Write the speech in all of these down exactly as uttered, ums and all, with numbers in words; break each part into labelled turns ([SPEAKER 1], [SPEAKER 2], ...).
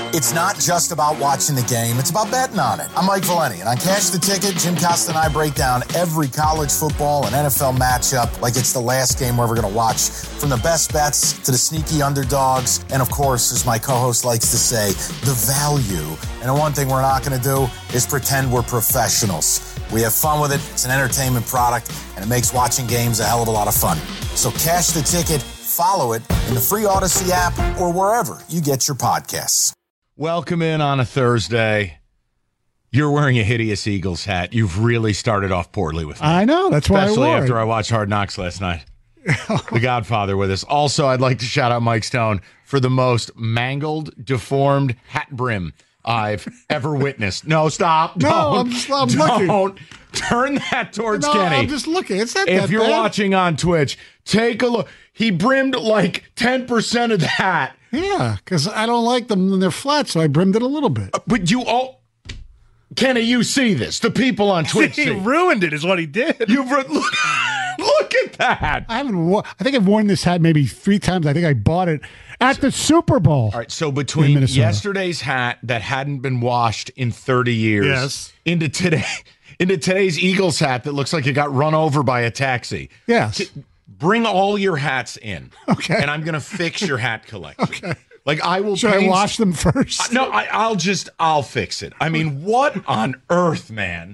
[SPEAKER 1] It's not just about watching the game, it's about betting on it. I'm Mike Valeni, and on Cash the Ticket, Jim Costa and I break down every college football and N F L matchup like it's the last game we're ever going to watch, from the best bets to the sneaky underdogs, and of course, as my co-host likes to say, the value. And the one thing we're not going to do is pretend we're professionals. We have fun with it, it's an entertainment product, and it makes watching games a hell of a lot of fun. So Cash the Ticket, follow it in the free Odyssey app or wherever you get your podcasts.
[SPEAKER 2] Welcome in on a Thursday. You're wearing a hideous Eagles hat. You've really started off poorly with me.
[SPEAKER 3] I know. That's why I wore it.
[SPEAKER 2] Especially after I watched Hard Knocks last night. The Godfather with us. Also, I'd like to shout out Mike Stone for the most mangled, deformed hat brim I've ever witnessed. No, stop.
[SPEAKER 3] No,
[SPEAKER 2] don't,
[SPEAKER 3] I'm, just, I'm
[SPEAKER 2] don't.
[SPEAKER 3] looking.
[SPEAKER 2] Turn that towards
[SPEAKER 3] no,
[SPEAKER 2] Kenny.
[SPEAKER 3] I'm just looking. It's not
[SPEAKER 2] if
[SPEAKER 3] that
[SPEAKER 2] you're
[SPEAKER 3] bad.
[SPEAKER 2] watching on Twitch, take a look. He brimmed like ten percent of the hat.
[SPEAKER 3] Yeah, because I don't like them when they're flat, so I brimmed it a little bit.
[SPEAKER 2] Uh, but you all, Kenny, you see this. The people on Twitch
[SPEAKER 4] He
[SPEAKER 2] see.
[SPEAKER 4] ruined it, is what he did.
[SPEAKER 2] You've re- look, look at that.
[SPEAKER 3] I haven't. Wo- I think I've worn this hat maybe three times. I think I bought it at the Super Bowl.
[SPEAKER 2] All right, so between yesterday's hat that hadn't been washed in thirty years,
[SPEAKER 3] yes,
[SPEAKER 2] into today, into today's Eagles hat that looks like it got run over by a taxi.
[SPEAKER 3] Yes.
[SPEAKER 2] T- bring all your hats in.
[SPEAKER 3] Okay.
[SPEAKER 2] And I'm gonna fix your hat collection.
[SPEAKER 3] Okay.
[SPEAKER 2] Like I will.
[SPEAKER 3] Should
[SPEAKER 2] paint-
[SPEAKER 3] I wash them first?
[SPEAKER 2] No, I, I'll just I'll fix it. I mean, what on earth, man?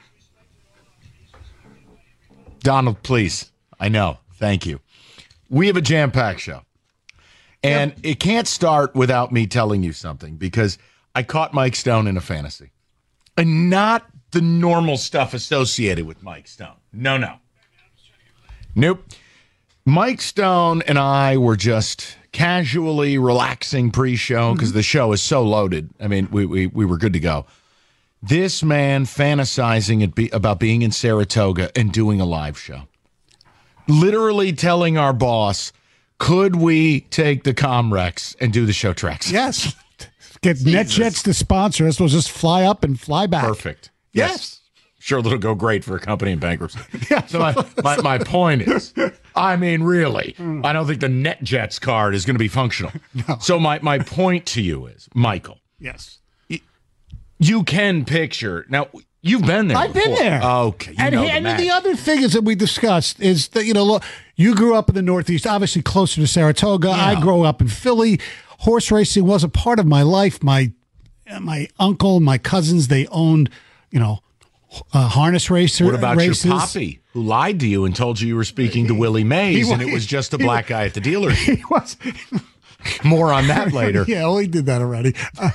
[SPEAKER 2] Donald, please. I know. Thank you. We have a jam-packed show. And yep. It can't start without me telling you something, because I caught Mike Stone in a fantasy. And not the normal stuff associated with Mike Stone. No, no. Nope. Mike Stone and I were just casually relaxing pre-show because mm-hmm. the show is so loaded. I mean, we we, we were good to go. This man fantasizing at be, about being in Saratoga and doing a live show. Literally telling our boss, could we take the Comrex and do the show tracks?
[SPEAKER 3] Yes. Get NetJets to sponsor us. We'll just fly up and fly back.
[SPEAKER 2] Perfect.
[SPEAKER 3] Yes.
[SPEAKER 2] yes. Sure, it'll go great for a company in bankruptcy. Yeah. So my, my, my point is, I mean, really, mm. I don't think the NetJets card is going to be functional.
[SPEAKER 3] No.
[SPEAKER 2] So my, my point to you is, Michael.
[SPEAKER 3] Yes.
[SPEAKER 2] You, you can picture. Now, you've been there
[SPEAKER 3] I've
[SPEAKER 2] before.
[SPEAKER 3] been there.
[SPEAKER 2] Okay. You
[SPEAKER 3] and
[SPEAKER 2] know
[SPEAKER 3] he,
[SPEAKER 2] the
[SPEAKER 3] and
[SPEAKER 2] match.
[SPEAKER 3] the other thing is that we discussed is that, you know, look, you grew up in the Northeast, obviously closer to Saratoga.
[SPEAKER 2] Yeah.
[SPEAKER 3] I grew up in Philly. Horse racing was a part of my life. My my uncle, my cousins, they owned, you know, Uh, harness racer
[SPEAKER 2] What about
[SPEAKER 3] races.
[SPEAKER 2] your poppy, who lied to you and told you you were speaking to Willie Mays,
[SPEAKER 3] he,
[SPEAKER 2] and it was just a black guy at the dealership?
[SPEAKER 3] He was.
[SPEAKER 2] More on that later.
[SPEAKER 3] Yeah, well, he did that already. Uh,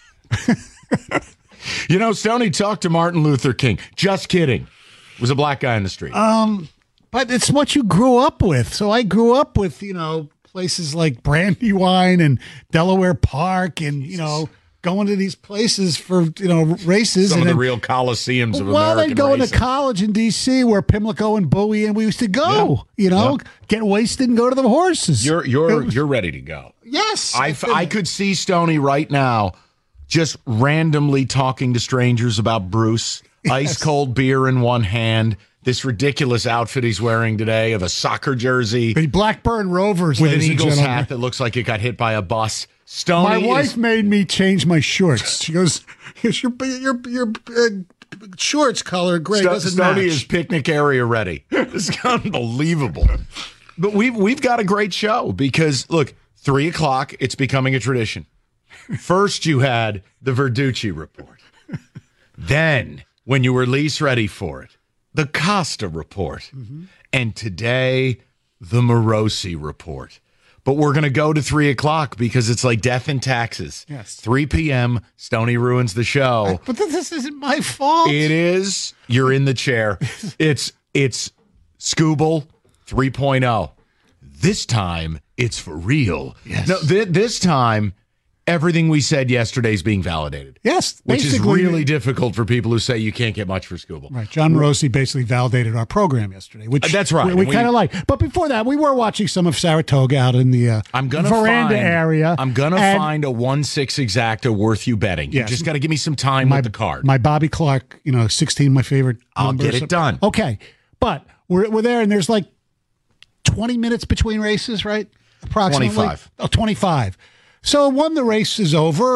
[SPEAKER 2] you know, Stoney talked to Martin Luther King. Just kidding. Was a black guy in the street.
[SPEAKER 3] Um, but it's what you grew up with. So I grew up with, you know, places like Brandywine and Delaware Park, and you know, going to these places for, you know, races.
[SPEAKER 2] Some
[SPEAKER 3] and
[SPEAKER 2] of
[SPEAKER 3] then,
[SPEAKER 2] the real coliseums of
[SPEAKER 3] well,
[SPEAKER 2] American
[SPEAKER 3] then going
[SPEAKER 2] racing.
[SPEAKER 3] to college in D C where Pimlico and Bowie and we used to go.
[SPEAKER 2] Yeah.
[SPEAKER 3] You know,
[SPEAKER 2] yeah.
[SPEAKER 3] get wasted and go to the horses.
[SPEAKER 2] You're you're
[SPEAKER 3] was,
[SPEAKER 2] you're ready to go.
[SPEAKER 3] Yes,
[SPEAKER 2] I, I could see Stoney right now, just randomly talking to strangers about Bruce. Yes. Ice cold beer in one hand. This ridiculous outfit he's wearing today of a soccer jersey,
[SPEAKER 3] the Blackburn Rovers
[SPEAKER 2] with an
[SPEAKER 3] ladies and
[SPEAKER 2] Eagles
[SPEAKER 3] gentlemen.
[SPEAKER 2] hat that looks like it got hit by a bus. Stoney
[SPEAKER 3] My wife
[SPEAKER 2] is,
[SPEAKER 3] made me change my shorts. She goes, "Your your your uh, shorts color gray
[SPEAKER 2] St-
[SPEAKER 3] doesn't
[SPEAKER 2] Stoney
[SPEAKER 3] match."
[SPEAKER 2] is picnic area ready. It's unbelievable. But we've we've got a great show because look, three o'clock. It's becoming a tradition. First, you had the Verducci report. Then, when you were least ready for it, the Costa report, mm-hmm. and today, the Morosi report. But we're going to go to three o'clock because it's like death and taxes.
[SPEAKER 3] Yes.
[SPEAKER 2] three p.m., Stoney ruins the show.
[SPEAKER 3] I, but this isn't my fault.
[SPEAKER 2] It is. You're in the chair. It's it's Scooble three point oh. This time, it's for real.
[SPEAKER 3] Yes.
[SPEAKER 2] No, th- this time, everything we said yesterday is being validated.
[SPEAKER 3] Yes.
[SPEAKER 2] Which is really difficult for people who say you can't get much for Scooble.
[SPEAKER 3] Right. John Morosi basically validated our program yesterday, which
[SPEAKER 2] Uh, that's right.
[SPEAKER 3] we, we
[SPEAKER 2] We-
[SPEAKER 3] kind of like. But before that, we were watching some of Saratoga out in the uh,
[SPEAKER 2] I'm gonna
[SPEAKER 3] veranda
[SPEAKER 2] find,
[SPEAKER 3] area.
[SPEAKER 2] I'm going to
[SPEAKER 3] and
[SPEAKER 2] find a one six exacta worth you betting.
[SPEAKER 3] Yes.
[SPEAKER 2] You just got to give me some time
[SPEAKER 3] my,
[SPEAKER 2] with the card.
[SPEAKER 3] My Bobby Clark, you know, sixteen, my favorite
[SPEAKER 2] I'll
[SPEAKER 3] number.
[SPEAKER 2] get it
[SPEAKER 3] So-
[SPEAKER 2] done.
[SPEAKER 3] Okay. But we're, we're there, and there's like twenty minutes between races, right? Approximately.
[SPEAKER 2] twenty-five.
[SPEAKER 3] Oh, twenty-five. So when the race is over,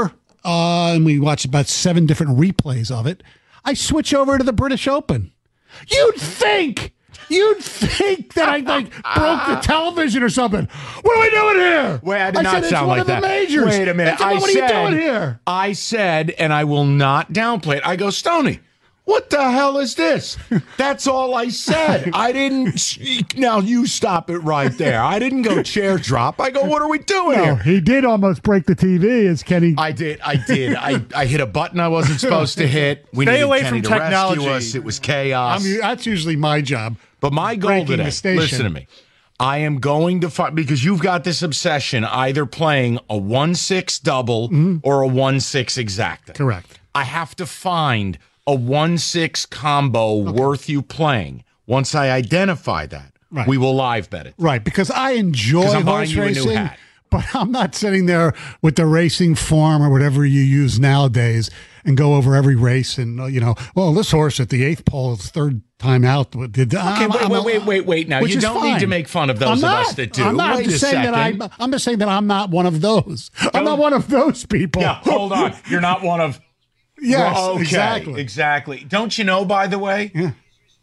[SPEAKER 3] uh, and we watch about seven different replays of it, I switch over to the British Open. You'd think, you'd think that I like broke the television or something. What are we doing here?
[SPEAKER 2] Wait, I did
[SPEAKER 3] I
[SPEAKER 2] not
[SPEAKER 3] said, it's
[SPEAKER 2] sound
[SPEAKER 3] one
[SPEAKER 2] like
[SPEAKER 3] of the
[SPEAKER 2] that.
[SPEAKER 3] majors.
[SPEAKER 2] Wait a minute.
[SPEAKER 3] I said,
[SPEAKER 2] I
[SPEAKER 3] what
[SPEAKER 2] said,
[SPEAKER 3] are you doing here?
[SPEAKER 2] I said, and I will not downplay it. I go, Stoney, what the hell is this? That's all I said. I didn't. Now you stop it right there. I didn't go chair drop. I go, what are we doing
[SPEAKER 3] No,
[SPEAKER 2] here?
[SPEAKER 3] he did almost break the T V, as Kenny.
[SPEAKER 2] I did. I did. I, I hit a button I wasn't supposed to hit. We
[SPEAKER 4] Stay
[SPEAKER 2] needed
[SPEAKER 4] away
[SPEAKER 2] Kenny
[SPEAKER 4] from
[SPEAKER 2] to
[SPEAKER 4] technology.
[SPEAKER 2] rescue us. It was chaos.
[SPEAKER 3] I'm, that's usually my job.
[SPEAKER 2] But my goal
[SPEAKER 3] Ranking
[SPEAKER 2] today,
[SPEAKER 3] the station.
[SPEAKER 2] listen to me. I am going to find, because you've got this obsession either playing a one six double
[SPEAKER 3] Mm-hmm.
[SPEAKER 2] or a one six exacta.
[SPEAKER 3] Correct.
[SPEAKER 2] I have to find a one six combo okay. worth you playing. Once I identify that,
[SPEAKER 3] right.
[SPEAKER 2] we will live bet it.
[SPEAKER 3] Right, because I enjoy
[SPEAKER 2] I'm
[SPEAKER 3] horse
[SPEAKER 2] buying you a new
[SPEAKER 3] racing,
[SPEAKER 2] hat.
[SPEAKER 3] but I'm not sitting there with the racing form or whatever you use nowadays and go over every race and, uh, you know, well, this horse at the eighth pole, its third time out. Did,
[SPEAKER 2] okay,
[SPEAKER 3] I'm,
[SPEAKER 2] wait,
[SPEAKER 3] I'm,
[SPEAKER 2] wait, wait, wait, wait. Now, you don't
[SPEAKER 3] fine.
[SPEAKER 2] need to make fun of those
[SPEAKER 3] I'm
[SPEAKER 2] of
[SPEAKER 3] not,
[SPEAKER 2] us that do.
[SPEAKER 3] I'm not
[SPEAKER 2] wait
[SPEAKER 3] just
[SPEAKER 2] a
[SPEAKER 3] saying
[SPEAKER 2] second.
[SPEAKER 3] that I'm, I'm just saying that I'm not one of those. I'm
[SPEAKER 2] Don't,
[SPEAKER 3] not one of those people.
[SPEAKER 2] Yeah, hold on. You're not one of...
[SPEAKER 3] Yes,
[SPEAKER 2] well, okay,
[SPEAKER 3] exactly.
[SPEAKER 2] Exactly. Don't you know, by the way?
[SPEAKER 3] Yeah.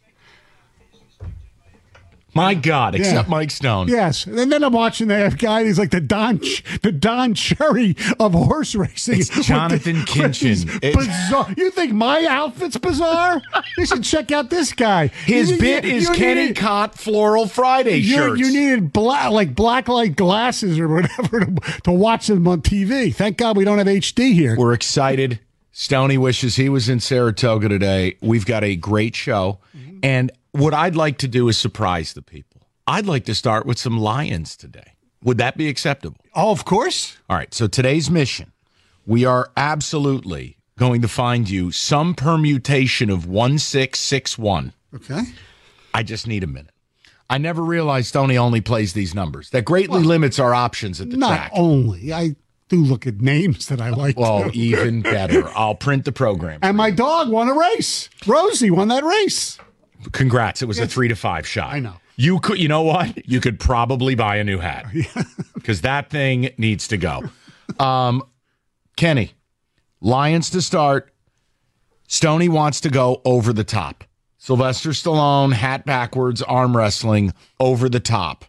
[SPEAKER 2] My God, except
[SPEAKER 3] Yeah.
[SPEAKER 2] Mike Stone.
[SPEAKER 3] Yes, and then I'm watching that guy. He's like the Don, the Don Cherry of horse racing.
[SPEAKER 2] It's Jonathan
[SPEAKER 3] with the,
[SPEAKER 2] Kinchin.
[SPEAKER 3] with these
[SPEAKER 2] It's-
[SPEAKER 3] bizarre. You think my outfit's bizarre? You should check out this guy.
[SPEAKER 2] His
[SPEAKER 3] You-
[SPEAKER 2] bit
[SPEAKER 3] you-
[SPEAKER 2] is
[SPEAKER 3] you
[SPEAKER 2] Kenny
[SPEAKER 3] needed-
[SPEAKER 2] Cott Floral Friday
[SPEAKER 3] You,
[SPEAKER 2] shirts.
[SPEAKER 3] you needed black, like black light glasses or whatever to, to watch them on T V. Thank God we don't have H D here.
[SPEAKER 2] We're excited. Stoney wishes he was in Saratoga today. We've got a great show. Mm-hmm. And what I'd like to do is surprise the people. I'd like to start with some Lions today. Would that be acceptable?
[SPEAKER 3] Oh, of course.
[SPEAKER 2] All right. So today's mission, we are absolutely going to find you some permutation of one six six one.
[SPEAKER 3] Okay.
[SPEAKER 2] I just need a minute. I never realized Stoney only plays these numbers. That greatly well, limits our options at the
[SPEAKER 3] not
[SPEAKER 2] track.
[SPEAKER 3] Not only. I do look at names that I like.
[SPEAKER 2] Well,
[SPEAKER 3] too.
[SPEAKER 2] even better. I'll print the program.
[SPEAKER 3] And my dog won a race. Rosie won that race.
[SPEAKER 2] Congrats. It was yes. a three to five shot.
[SPEAKER 3] I know.
[SPEAKER 2] You could, you know what? You could probably buy a new hat because that thing needs to go. Um, Kenny, Lions to start. Stoney wants to go over the top. Sylvester Stallone, hat backwards, arm wrestling, over the top.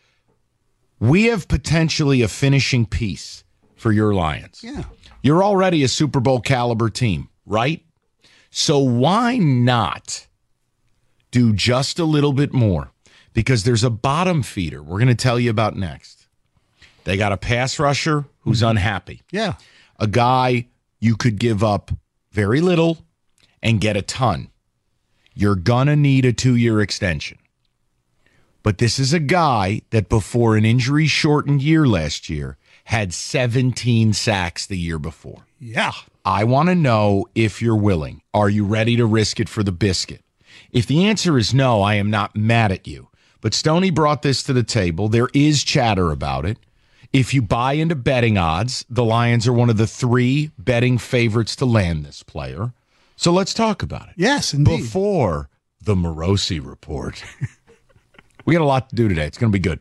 [SPEAKER 2] We have potentially a finishing piece for your Lions.
[SPEAKER 3] Yeah.
[SPEAKER 2] You're already a Super Bowl caliber team, right? So why not do just a little bit more? Because there's a bottom feeder we're going to tell you about next. They got a pass rusher who's mm-hmm. unhappy.
[SPEAKER 3] Yeah.
[SPEAKER 2] A guy you could give up very little and get a ton. You're going to need a two-year extension. But this is a guy that before an injury-shortened year last year had seventeen sacks the year before.
[SPEAKER 3] Yeah.
[SPEAKER 2] I want to know if you're willing. Are you ready to risk it for the biscuit? If the answer is no, I am not mad at you. But Stoney brought this to the table. There is chatter about it. If you buy into betting odds, the Lions are one of the three betting favorites to land this player. So let's talk about it.
[SPEAKER 3] Yes, indeed.
[SPEAKER 2] Before the Morosi report. We got a lot to do today. It's going to be good.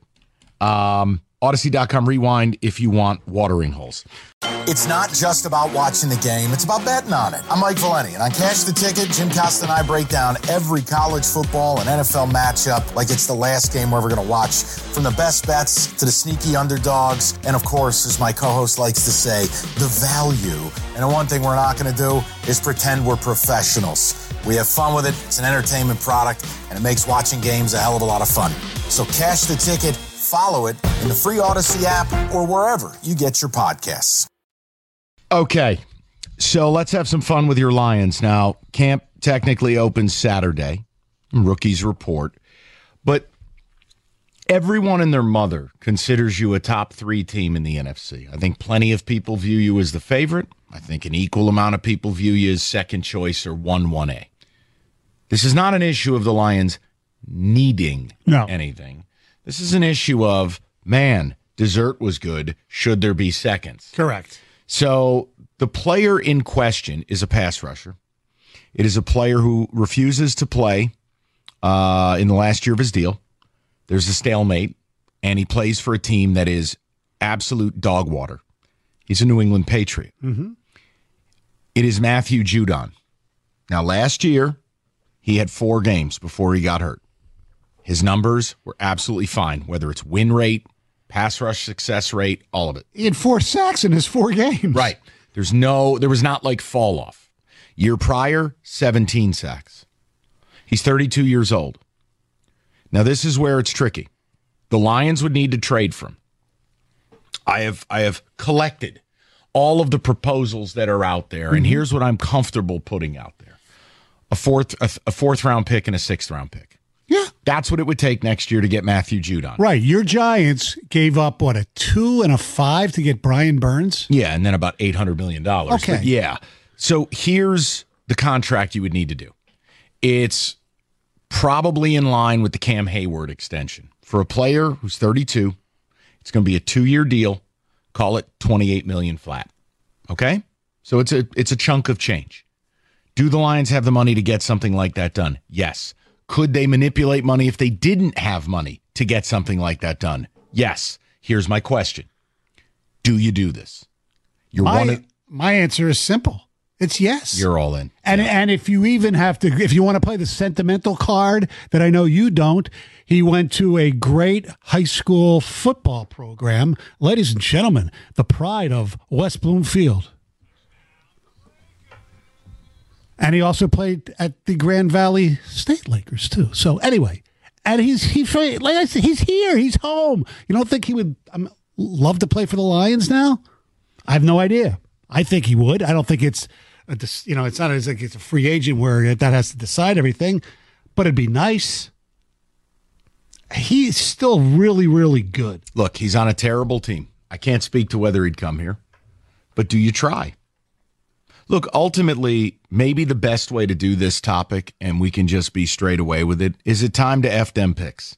[SPEAKER 2] Um, Odyssey dot com rewind if you want watering holes.
[SPEAKER 1] It's not just about watching the game. It's about betting on it. I'm Mike Valeni, and on Cash the Ticket, Jim Costa and I break down every college football and N F L matchup like it's the last game we're ever going to watch, from the best bets to the sneaky underdogs, and of course, as my co-host likes to say, the value. And the one thing we're not going to do is pretend we're professionals. We have fun with it. It's an entertainment product, and it makes watching games a hell of a lot of fun. So Cash the Ticket, follow it in the free Odyssey app or wherever you get your podcasts.
[SPEAKER 2] Okay, so let's have some fun with your Lions. Now, camp technically opens Saturday, rookies report, but everyone and their mother considers you a top three team in the N F C. I think plenty of people view you as the favorite. I think an equal amount of people view you as second choice or one one A. This is not an issue of the Lions needing
[SPEAKER 3] no.
[SPEAKER 2] anything. This is an issue of, man, dessert was good. Should there be seconds?
[SPEAKER 3] Correct.
[SPEAKER 2] So the player in question is a pass rusher. It is a player who refuses to play uh, in the last year of his deal. There's a stalemate, and he plays for a team that is absolute dog water. He's a New England Patriot.
[SPEAKER 3] Mm-hmm.
[SPEAKER 2] It is Matthew Judon. Now, last year, he had four games before he got hurt. His numbers were absolutely fine, whether it's win rate, pass rush success rate, all of it.
[SPEAKER 3] He had four sacks in his four games.
[SPEAKER 2] Right. There's no, there was not like fall off. Year prior, seventeen sacks. He's thirty-two years old. Now, this is where it's tricky. The Lions would need to trade for him. I have, I have collected all of the proposals that are out there, and mm-hmm. here's what I'm comfortable putting out there. A fourth, a, a fourth round pick and a sixth round pick.
[SPEAKER 3] Yeah.
[SPEAKER 2] That's what it would take next year to get Matthew Judon.
[SPEAKER 3] Right. Your Giants gave up, what, a two and a five to get Brian Burns?
[SPEAKER 2] Yeah, and then about eight hundred million dollars.
[SPEAKER 3] Okay.
[SPEAKER 2] But yeah. So here's the contract you would need to do. It's probably in line with the Cam Hayward extension. For a player who's thirty-two, it's going to be a two-year deal. Call it twenty-eight million dollars flat. Okay? So it's a it's a chunk of change. Do the Lions have the money to get something like that done? Yes. Could they manipulate money if they didn't have money to get something like that done? Yes. Here's my question. Do you do this? You're
[SPEAKER 3] my,
[SPEAKER 2] one of,
[SPEAKER 3] my answer is simple. It's yes.
[SPEAKER 2] You're all in.
[SPEAKER 3] And
[SPEAKER 2] yeah.
[SPEAKER 3] and if you even have to, if you want to play the sentimental card that I know you don't, he went to a great high school football program. Ladies and gentlemen, the pride of West Bloomfield. And he also played at the Grand Valley State Lakers too. So anyway, and he's he like I said, he's here, he's home. You don't think he would um, love to play for the Lions now? I have no idea. I think he would. I don't think it's a, you know it's not as like it's a free agent where that has to decide everything, but it'd be nice. He's still really, really good.
[SPEAKER 2] Look, he's on a terrible team. I can't speak to whether he'd come here, but do you try? Look, ultimately, maybe the best way to do this topic, and we can just be straight away with it, is it time to F them picks?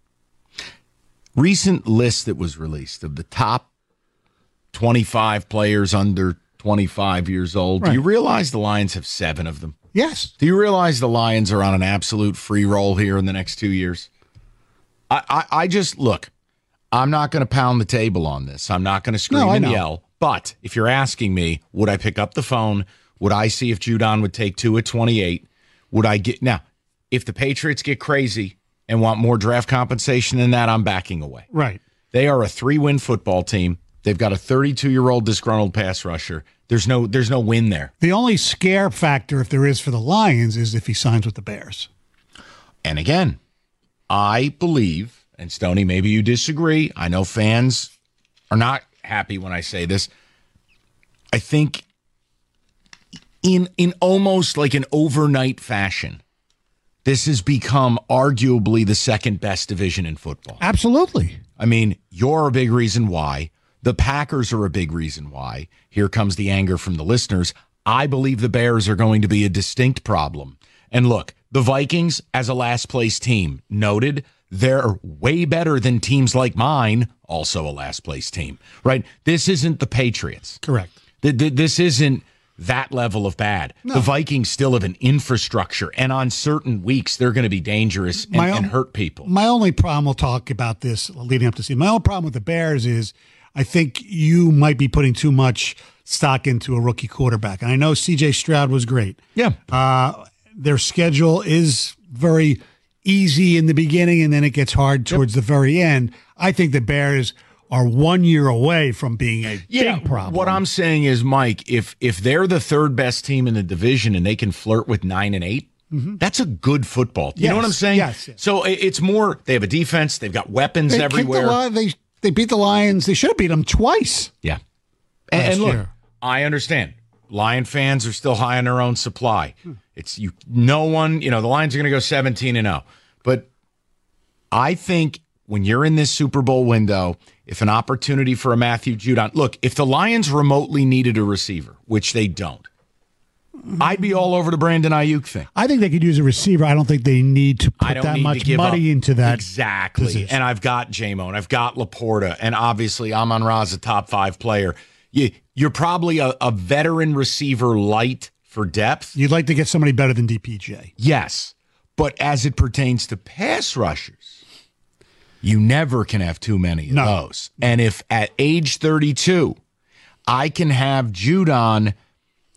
[SPEAKER 2] Recent list that was released of the top twenty-five players under twenty-five years old. Right. Do you realize the Lions have seven of them?
[SPEAKER 3] Yes.
[SPEAKER 2] Do you realize the Lions are on an absolute free roll here in the next two years? I, I, I just, look, I'm not going to pound the table on this. I'm not going to scream
[SPEAKER 3] no,
[SPEAKER 2] and yell. But if you're asking me, would I pick up the phone? Would I see if Judon would take two at twenty-eight? Would I get now? If the Patriots get crazy and want more draft compensation than that, I'm backing away.
[SPEAKER 3] Right.
[SPEAKER 2] They are a three-win football team. They've got a thirty-two-year-old disgruntled pass rusher. There's no, there's no win there.
[SPEAKER 3] The only scare factor, if there is for the Lions, is if he signs with the Bears.
[SPEAKER 2] And again, I believe, and Stoney, maybe you disagree. I know fans are not happy when I say this. I think in in almost like an overnight fashion, this has become arguably the second best division in football.
[SPEAKER 3] Absolutely.
[SPEAKER 2] I mean, you're a big reason why. The Packers are a big reason why. Here comes the anger from the listeners. I believe the Bears are going to be a distinct problem. And look, the Vikings as a last place team, noted, they're way better than teams like mine, also a last place team, right? This isn't the Patriots.
[SPEAKER 3] Correct.
[SPEAKER 2] This isn't that level of bad. No. The Vikings still have an infrastructure, and on certain weeks, they're going to be dangerous and,
[SPEAKER 3] own,
[SPEAKER 2] and hurt people.
[SPEAKER 3] My only problem, we'll talk about this leading up to season. My only problem with the Bears is I think you might be putting too much stock into a rookie quarterback. And I know C J Stroud was great.
[SPEAKER 2] Yeah.
[SPEAKER 3] Uh, their schedule is very easy in the beginning, and then it gets hard towards yep. the very end. I think the Bears are one year away from being a
[SPEAKER 2] yeah,
[SPEAKER 3] big problem.
[SPEAKER 2] What I'm saying is, Mike, if if they're the third best team in the division and they can flirt with nine and eight, mm-hmm. that's a good football team.
[SPEAKER 3] Yes,
[SPEAKER 2] you know what I'm saying?
[SPEAKER 3] Yes, yes.
[SPEAKER 2] So it's more, they have a defense, they've got weapons
[SPEAKER 3] they
[SPEAKER 2] everywhere.
[SPEAKER 3] The, they they beat the Lions. They should have beat them twice.
[SPEAKER 2] Yeah. And, and look, year. I understand. Lion fans are still high on their own supply. Hmm. It's you. No one, you know, the Lions are going to go seventeen and oh. But I think when you're in this Super Bowl window, if an opportunity for a Matthew Judon, look, if the Lions remotely needed a receiver, which they don't, I'd be all over the Brandon Ayuk thing.
[SPEAKER 3] I think they could use a receiver. I don't think they need to put that much money
[SPEAKER 2] up.
[SPEAKER 3] into that.
[SPEAKER 2] Exactly.
[SPEAKER 3] Position.
[SPEAKER 2] And I've got J-Mo, and I've got Laporta, and obviously Amon-Ra's a top five player. You, you're probably a, a veteran receiver light for depth.
[SPEAKER 3] You'd like to get somebody better than D P J.
[SPEAKER 2] Yes. But as it pertains to pass rushers, you never can have too many of
[SPEAKER 3] no.
[SPEAKER 2] those. And if at age thirty-two, I can have Judon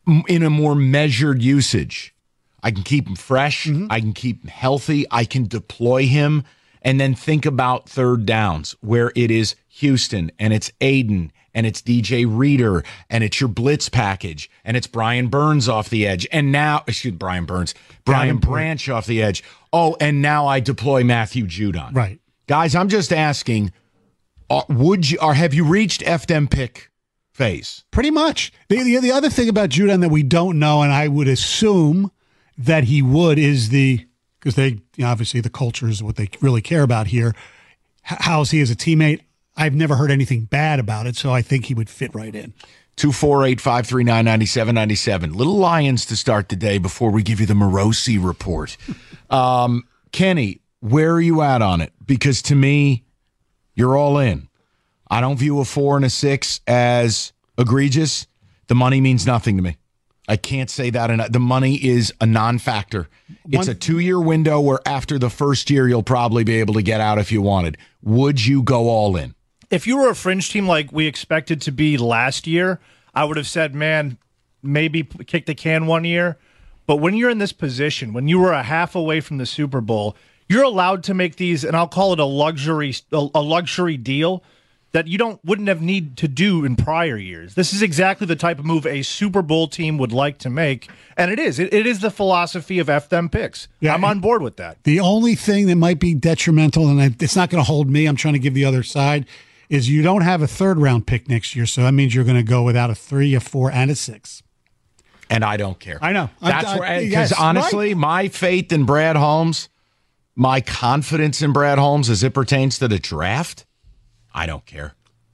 [SPEAKER 2] in a more measured usage. I can keep him fresh.
[SPEAKER 3] Mm-hmm.
[SPEAKER 2] I can keep him healthy. I can deploy him and then think about third downs where it is Houston and it's Aiden and it's D J Reader and it's your blitz package and it's Brian Burns off the edge. And now, excuse me, Brian Burns, Brian Branch off the edge. Oh, and now I deploy Matthew Judon.
[SPEAKER 3] Right.
[SPEAKER 2] Guys, I'm just asking, uh, would you, or have you reached F them pick phase?
[SPEAKER 3] Pretty much. The, the, the other thing about Judon that we don't know, and I would assume that he would, is the, because they, you know, obviously the culture is what they really care about here. H- how is he as a teammate? I've never heard anything bad about it, so I think he would fit right in.
[SPEAKER 2] two four eight, five three nine, nine seven nine seven. Little Lions to start the day before we give you the Morosi report. Um, Kenny, where are you at on it? Because to me, you're all in. I don't view a four and a six as egregious. The money means nothing to me. I can't say that enough. The money is a non-factor. It's a two-year window where after the first year, you'll probably be able to get out if you wanted. Would you go all in?
[SPEAKER 4] If you were a fringe team like we expected to be last year, I would have said, man, maybe kick the can one year. But when you're in this position, when you were a half away from the Super Bowl, you're allowed to make these, and I'll call it a luxury a luxury deal that you don't wouldn't have need to do in prior years. This is exactly the type of move a Super Bowl team would like to make, and it is. It, it is the philosophy of F them picks. Yeah, I'm on board with that.
[SPEAKER 3] The only thing that might be detrimental, and I, it's not going to hold me, I'm trying to give the other side, is you don't have a third-round pick next year, so that means you're going to go without a three, a four, and a six.
[SPEAKER 2] And I don't care.
[SPEAKER 3] I know.
[SPEAKER 2] That's
[SPEAKER 3] I, I,
[SPEAKER 2] where, because
[SPEAKER 3] yes,
[SPEAKER 2] honestly,
[SPEAKER 3] right.
[SPEAKER 2] my faith in Brad Holmes, my confidence in Brad Holmes as it pertains to the draft, I don't care.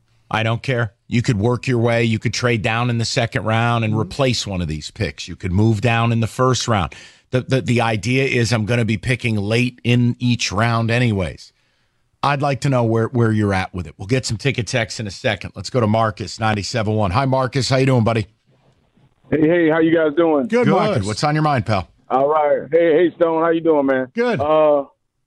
[SPEAKER 2] I don't care. You could work your way. You could trade down in the second round and replace one of these picks. You could move down in the first round. The the, the idea is I'm going to be picking late in each round anyways. I'd like to know where, where you're at with it. We'll get some ticket texts in a second. Let's go to Marcus, ninety-seven point one. Hi, Marcus. How you doing, buddy?
[SPEAKER 5] Hey, hey, how you guys doing?
[SPEAKER 3] Good,
[SPEAKER 2] Good.
[SPEAKER 3] Marcus.
[SPEAKER 2] What's on your mind, pal?
[SPEAKER 5] All right. Hey, hey, Stone, how you doing, man?
[SPEAKER 3] Good.
[SPEAKER 5] Uh,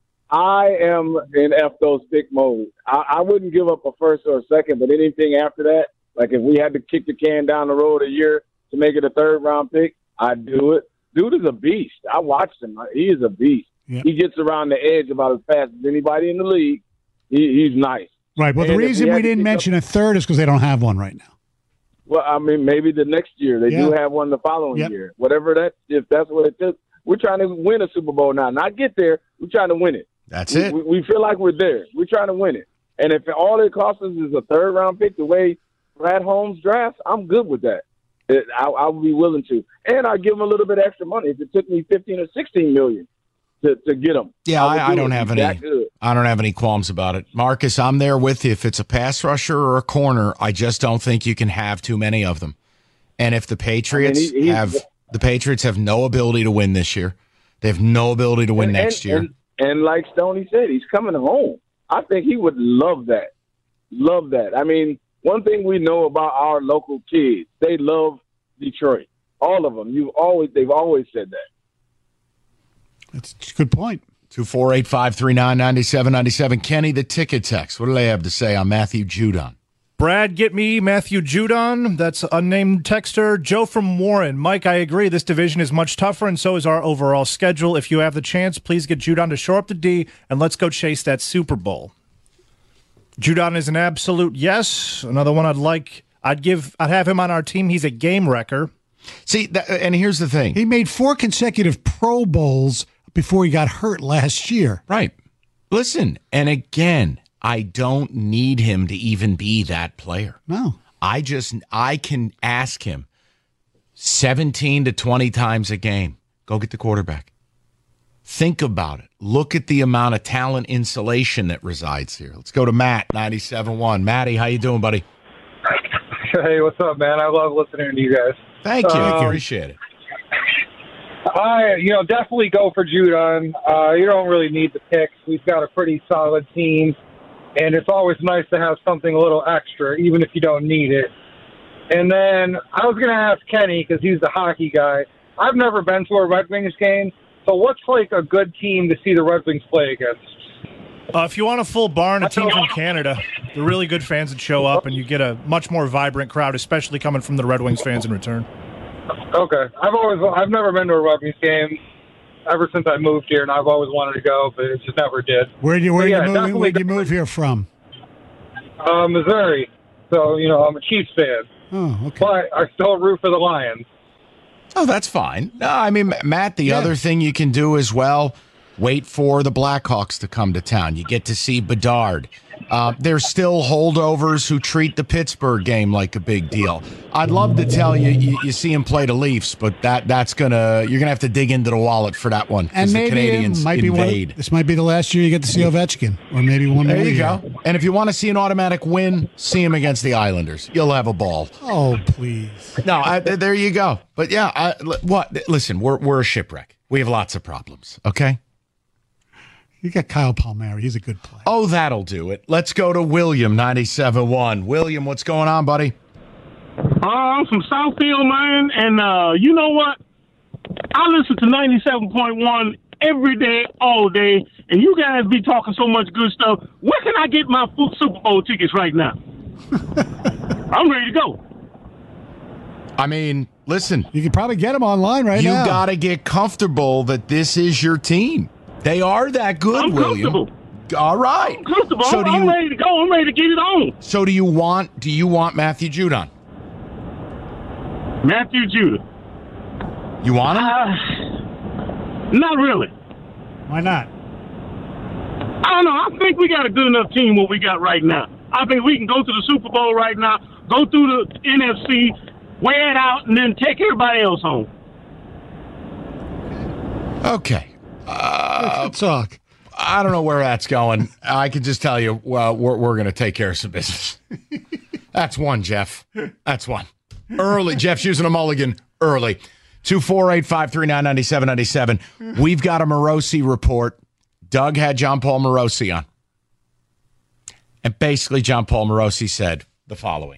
[SPEAKER 5] I am in F those stick mode. I, I wouldn't give up a first or a second, but anything after that, like if we had to kick the can down the road a year to make it a third round pick, I'd do it. Dude is a beast. I watched him. He is a beast.
[SPEAKER 3] Yep.
[SPEAKER 5] He gets around the edge about as fast as anybody in the league. He, he's nice.
[SPEAKER 3] Right. Well,
[SPEAKER 5] And
[SPEAKER 3] the
[SPEAKER 5] if
[SPEAKER 3] reason
[SPEAKER 5] we
[SPEAKER 3] we
[SPEAKER 5] had to
[SPEAKER 3] didn't
[SPEAKER 5] pick
[SPEAKER 3] mention
[SPEAKER 5] up-
[SPEAKER 3] a third is because they don't have one right now.
[SPEAKER 5] Well, I mean, maybe the next year. They
[SPEAKER 3] Yeah.
[SPEAKER 5] do have one the following
[SPEAKER 3] Yep.
[SPEAKER 5] year. Whatever that, if that's what it took. We're trying to win a Super Bowl now. Not get there. We're trying to win it.
[SPEAKER 2] That's
[SPEAKER 5] we,
[SPEAKER 2] it.
[SPEAKER 5] We, we feel like we're there. We're trying to win it. And if all it costs us is a third round pick, the way Brad Holmes drafts, I'm good with that. It, I, I would be willing to, and I give him a little bit extra money if it took me fifteen or sixteen million to, to get him.
[SPEAKER 2] Yeah,
[SPEAKER 5] would
[SPEAKER 2] I, I
[SPEAKER 5] do
[SPEAKER 2] don't
[SPEAKER 5] it.
[SPEAKER 2] have
[SPEAKER 5] He's
[SPEAKER 2] any.
[SPEAKER 5] that good.
[SPEAKER 2] I don't have any qualms about it, Marcus. I'm there with you. If it's a pass rusher or a corner, I just don't think you can have too many of them. And if the Patriots
[SPEAKER 5] he- he's-
[SPEAKER 2] have the Patriots have no ability to win this year, they have no ability to win
[SPEAKER 5] And-
[SPEAKER 2] next
[SPEAKER 5] and,
[SPEAKER 2] year.
[SPEAKER 5] And, and like Stoney said, he's coming home. I think he would love that. Love that. I mean, one thing we know about our local kids, they love Detroit. All of them. You always, they've always said that.
[SPEAKER 3] That's a good point.
[SPEAKER 2] Two four eight five three nine ninety seven ninety seven. Kenny, the ticket text. What do they have to say on Matthew Judon?
[SPEAKER 4] Brad, get me Matthew Judon. That's unnamed texter. Joe from Warren. Mike, I agree. This division is much tougher, and so is our overall schedule. If you have the chance, please get Judon to show up to D, and let's go chase that Super Bowl. Judon is an absolute yes. Another one I'd like. I'd give. I'd have him on our team. He's a game wrecker.
[SPEAKER 2] See, that, and here's the thing.
[SPEAKER 3] He made four consecutive Pro Bowls before he got hurt last year.
[SPEAKER 2] Right. Listen, and again, I don't need him to even be that player.
[SPEAKER 3] No.
[SPEAKER 2] I just, I can ask him seventeen to twenty times a game, go get the quarterback. Think about it. Look at the amount of talent insulation that resides here. Let's go to Matt, ninety-seven point one. Matty, how you doing, buddy?
[SPEAKER 6] Hey, what's up, man? I love listening to you guys.
[SPEAKER 2] Thank you.
[SPEAKER 6] Um,
[SPEAKER 2] Appreciate it.
[SPEAKER 6] I, you know, definitely go for Judon. Uh, you don't really need the picks. We've got a pretty solid team, and it's always nice to have something a little extra, even if you don't need it. And then I was going to ask Kenny, because he's the hockey guy. I've never been to a Red Wings game, so what's like a good team to see the Red Wings play against?
[SPEAKER 4] Uh, if you want a full barn, a team from Canada, the really good fans that show up, and you get a much more vibrant crowd, especially coming from the Red Wings fans in return.
[SPEAKER 6] Okay. I've always, I've never been to a Rugby game ever since I moved here, and I've always wanted to go, but it just never did.
[SPEAKER 3] Where you where
[SPEAKER 6] yeah,
[SPEAKER 3] you moving? Where you move here from?
[SPEAKER 6] Uh, Missouri. So, you know, I'm a Chiefs fan.
[SPEAKER 3] Oh, okay.
[SPEAKER 6] But I still root for the Lions.
[SPEAKER 2] Oh, that's fine. No, I mean, Matt, the
[SPEAKER 3] Yeah.
[SPEAKER 2] other thing you can do as well, wait for the Blackhawks to come to town. You get to see Bedard. Uh, there's still holdovers who treat the Pittsburgh game like a big deal. I'd love to tell you, you, you see him play the Leafs, but that that's gonna you're gonna have to dig into the wallet for that one
[SPEAKER 3] And
[SPEAKER 2] because the
[SPEAKER 3] maybe
[SPEAKER 2] Canadians
[SPEAKER 3] it might be
[SPEAKER 2] invade.
[SPEAKER 3] one, this might be the last year you get to see Ovechkin, or maybe one more
[SPEAKER 2] There you
[SPEAKER 3] year.
[SPEAKER 2] go. And if you want to see an automatic win, see him against the Islanders. You'll have a ball.
[SPEAKER 3] Oh, please.
[SPEAKER 2] No, I, there you go. But yeah, I, what? Listen, we're we're a shipwreck. We have lots of problems. Okay.
[SPEAKER 3] You got Kyle Palmieri. He's a good player.
[SPEAKER 2] Oh, that'll do it. Let's go to William, ninety-seven point one. William, what's going on, buddy?
[SPEAKER 7] Uh, I'm from Southfield, man, and uh, you know what? I listen to ninety-seven point one every day, all day, and you guys be talking so much good stuff. Where can I get my Super Bowl tickets right now? I'm ready to go.
[SPEAKER 2] I mean, listen,
[SPEAKER 3] You can probably get him online right
[SPEAKER 2] you
[SPEAKER 3] now.
[SPEAKER 2] got to get comfortable that this is your team. They are that good,
[SPEAKER 7] I'm
[SPEAKER 2] William.
[SPEAKER 7] comfortable.
[SPEAKER 2] All right.
[SPEAKER 7] I'm comfortable.
[SPEAKER 2] So
[SPEAKER 7] I'm,
[SPEAKER 2] do
[SPEAKER 7] I'm
[SPEAKER 2] you?
[SPEAKER 7] ready to go. I'm ready to get it on.
[SPEAKER 2] So do you want? Do you want Matthew Judon?
[SPEAKER 7] Matthew Judah.
[SPEAKER 2] You want him?
[SPEAKER 7] Uh, not really.
[SPEAKER 3] Why not?
[SPEAKER 7] I don't know. I think we got a good enough team what we got right now. I think we can go to the Super Bowl right now, go through the N F C, wear it out, and then take everybody else home.
[SPEAKER 2] Okay.
[SPEAKER 3] Good talk.
[SPEAKER 2] I don't know where that's going. I can just tell you, well, we're, we're going to take care of some business. That's one, Jeff. That's one. Early. Jeff's using a mulligan early. two four eight, five three nine, nine seven nine seven. We've got a Morosi report. Doug had John Paul Morosi on. And basically, John Paul Morosi said the following.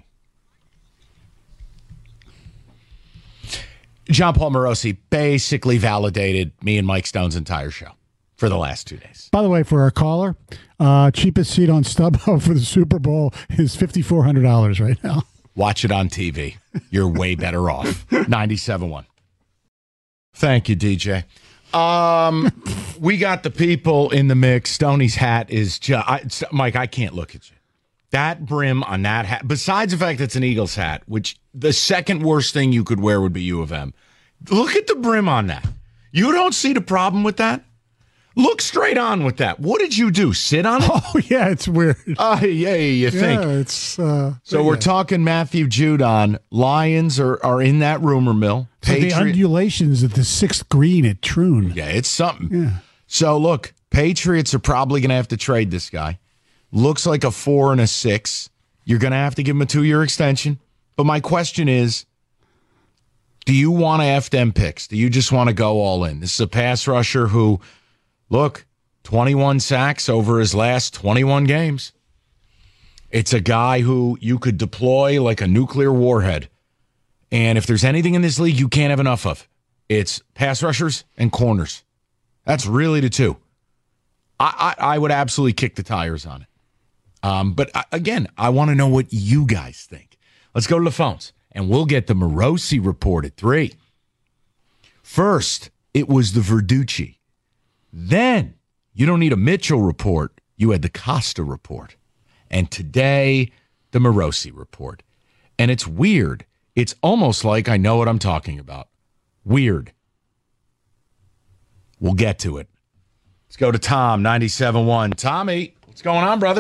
[SPEAKER 2] John Paul Morosi basically validated me and Mike Stone's entire show for the last two days.
[SPEAKER 3] By the way, for our caller, uh, cheapest seat on StubHub for the Super Bowl is five thousand four hundred dollars right now.
[SPEAKER 2] Watch it on T V. You're way better off. ninety-seven point one. Thank you, D J. Um, we got the people in the mix. Stoney's hat is just, Mike, I can't look at you. That brim on that hat, besides the fact it's an Eagles hat, which the second worst thing you could wear would be U of M. Look at the brim on that. You don't see the problem with that? Look straight on with that. What did you do? Sit on it?
[SPEAKER 3] Oh, yeah, it's weird.
[SPEAKER 2] Oh, yeah, you think.
[SPEAKER 3] Yeah, it's. Uh,
[SPEAKER 2] So we're talking Matthew Judon. Lions are, are in that rumor mill.
[SPEAKER 3] So the
[SPEAKER 2] Patri-
[SPEAKER 3] undulations at the sixth green at Troon.
[SPEAKER 2] yeah, it's something.
[SPEAKER 3] Yeah.
[SPEAKER 2] So look, Patriots are probably going to have to trade this guy. Looks like a four and a six. You're going to have to give him a two-year extension. But my question is, do you want to F them picks? Do you just want to go all in? This is a pass rusher who, look, twenty-one sacks over his last twenty-one games. It's a guy who you could deploy like a nuclear warhead. And if there's anything in this league you can't have enough of, it's pass rushers and corners. That's really the two. I, I, I would absolutely kick the tires on it. Um, but I, again, I want to know what you guys think. Let's go to the phones, and we'll get the Morosi report at three. First, it was the Verducci. Then, you don't need a Mitchell report. You had the Costa report. And today, the Morosi report. And it's weird. It's almost like I know what I'm talking about. Weird. We'll get to it. Let's go to Tom, ninety-seven point one. Tommy, what's going on, brother?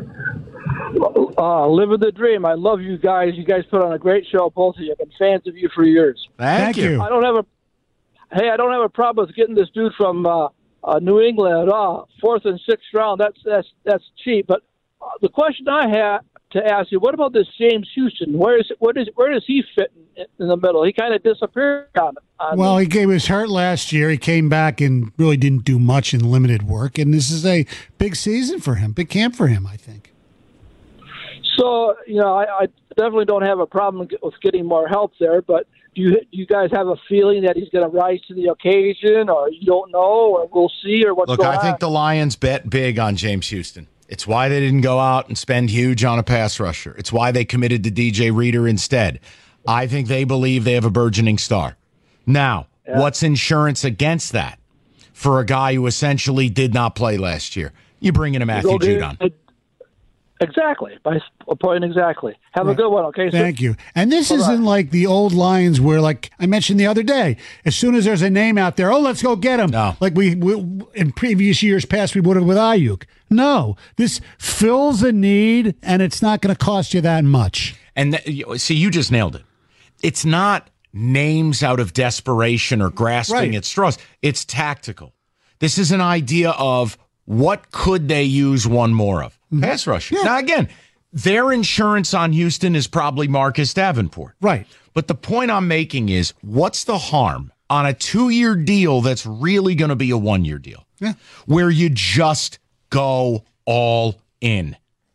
[SPEAKER 8] Uh, living the dream. I love you guys. You guys put on a great show, both of you. I've been fans of you for years.
[SPEAKER 2] Thank,
[SPEAKER 3] Thank you.
[SPEAKER 8] I don't have a hey. I don't have a problem with getting this dude from uh, uh, New England. Uh, fourth and sixth round. That's that's that's cheap. But uh, the question I had to ask you: what about this James Houston? Where is where does where does he fit in, in the middle? He kind of disappeared on. on
[SPEAKER 3] Well, he, he was hurt last year. He came back and really didn't do much in limited work. And this is a big season for him, big camp for him, I think.
[SPEAKER 8] So, you know, I, I definitely don't have a problem with getting more help there, but do you, do you guys have a feeling that he's going to rise to the occasion, or you don't know, or we'll see, or what's
[SPEAKER 2] Look,
[SPEAKER 8] going
[SPEAKER 2] I
[SPEAKER 8] on?
[SPEAKER 2] think the Lions bet big on James Houston. It's why they didn't go out and spend huge on a pass rusher. It's why they committed to D J Reader instead. I think they believe they have a burgeoning star. Now,
[SPEAKER 8] Yeah.
[SPEAKER 2] what's insurance against that for a guy who essentially did not play last year? You bring in a Matthew
[SPEAKER 8] Go get-
[SPEAKER 2] Judon.
[SPEAKER 8] Exactly. By s- point exactly. Have a good one, okay? So-
[SPEAKER 3] Thank you. And this
[SPEAKER 8] Hold
[SPEAKER 3] isn't
[SPEAKER 8] on.
[SPEAKER 3] like the old Lions where, like I mentioned the other day, as soon as there's a name out there, oh, let's go get him.
[SPEAKER 2] No.
[SPEAKER 3] Like we, we in previous years past, we would have with Ayuk. No, this fills a need, and it's not going to cost you that much.
[SPEAKER 2] And th- see, you just nailed it. It's not names out of desperation or grasping
[SPEAKER 3] Right.
[SPEAKER 2] at straws. It's tactical. This is an idea of what could they use one more of? Pass rush. Now, again, their insurance on Houston is probably Marcus Davenport.
[SPEAKER 3] Right.
[SPEAKER 2] But the point I'm making is, what's the harm on a two-year deal that's really going to be a one-year deal?
[SPEAKER 3] Yeah.
[SPEAKER 2] Where you just go all in.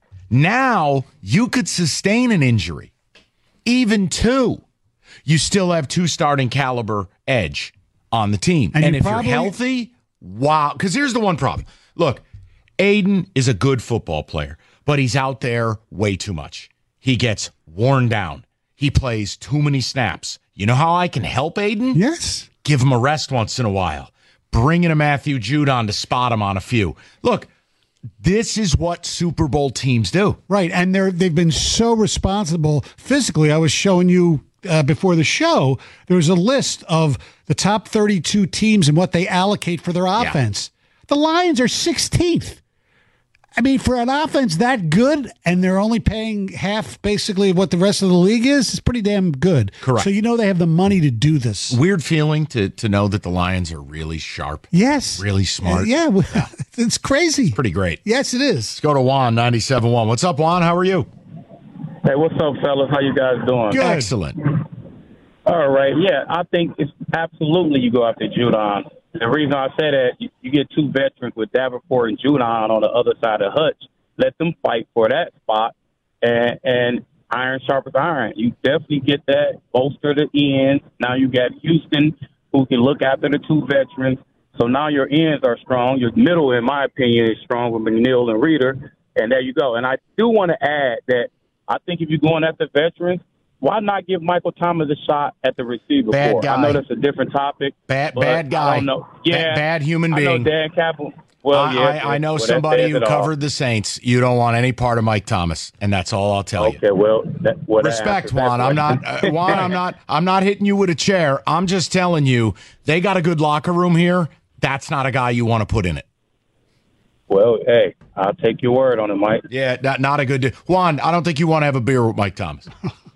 [SPEAKER 2] Now, you could sustain an injury, even two. You still have two starting caliber edge on the team.
[SPEAKER 3] And
[SPEAKER 2] And,
[SPEAKER 3] you
[SPEAKER 2] if
[SPEAKER 3] probably-
[SPEAKER 2] you're healthy, wow. Because here's the one problem. Look, Aiden is a good football player, but he's out there way too much. He gets worn down. He plays too many snaps. You know how I can help Aiden?
[SPEAKER 3] Yes.
[SPEAKER 2] Give him a rest once in a while. Bring in a Matthew Judon to spot him on a few. Look, this is what Super Bowl teams do.
[SPEAKER 3] Right, and they're they've been so responsible physically. I was showing you uh, before the show. There was a list of the top thirty-two teams and what they allocate for their offense. The Lions are sixteenth. I mean, for an offense that good, and they're only paying half basically of what the rest of the league is, it's pretty damn good.
[SPEAKER 2] Correct.
[SPEAKER 3] So you know they have the money to do this.
[SPEAKER 2] Weird feeling to to know that the Lions are really sharp.
[SPEAKER 3] Yes,
[SPEAKER 2] Really smart.
[SPEAKER 3] Uh, yeah, it's crazy.
[SPEAKER 2] Pretty great.
[SPEAKER 3] Yes, it is.
[SPEAKER 2] Let's go to Juan, ninety-seven point one. What's up, Juan? How are you?
[SPEAKER 9] Hey, what's up, fellas? How you guys doing?
[SPEAKER 3] Good.
[SPEAKER 2] Excellent.
[SPEAKER 9] All right. Yeah, I think it's absolutely you go after Judon. The reason I say that, you, you get two veterans with Davenport and Judon on the other side of Hutch. Let them fight for that spot, and, and iron sharpens iron. You definitely get that, bolster the ends. Now you got Houston, who can look after the two veterans. So now your ends are strong. Your middle, in my opinion, is strong with McNeil and Reeder. And there you go. And I do want to add that I think if you're going after veterans, why not give Michael Thomas a shot at the receiver
[SPEAKER 2] Bad
[SPEAKER 9] core?
[SPEAKER 2] guy.
[SPEAKER 9] I know that's a different topic.
[SPEAKER 2] Bad,
[SPEAKER 9] but
[SPEAKER 2] bad guy.
[SPEAKER 9] I don't know. Yeah,
[SPEAKER 2] Bad, bad human
[SPEAKER 9] I know
[SPEAKER 2] being.
[SPEAKER 9] Dan Campbell. Well,
[SPEAKER 2] I,
[SPEAKER 9] yeah,
[SPEAKER 2] I, I know
[SPEAKER 9] well, that
[SPEAKER 2] somebody
[SPEAKER 9] says
[SPEAKER 2] who
[SPEAKER 9] it all.
[SPEAKER 2] covered the Saints. You don't want any part of Mike Thomas, and that's all I'll tell you.
[SPEAKER 9] Okay, well, that, well that
[SPEAKER 2] Respect,
[SPEAKER 9] answers that
[SPEAKER 2] Juan. I'm not
[SPEAKER 9] question.
[SPEAKER 2] uh, Juan. I'm not. I'm not hitting you with a chair. I'm just telling you they got a good locker room here. That's not a guy you want to put in it.
[SPEAKER 9] Well, hey, I'll take your word on it, Mike.
[SPEAKER 2] Yeah, not, not a good. Juan, I don't think you want to have a beer with Mike Thomas.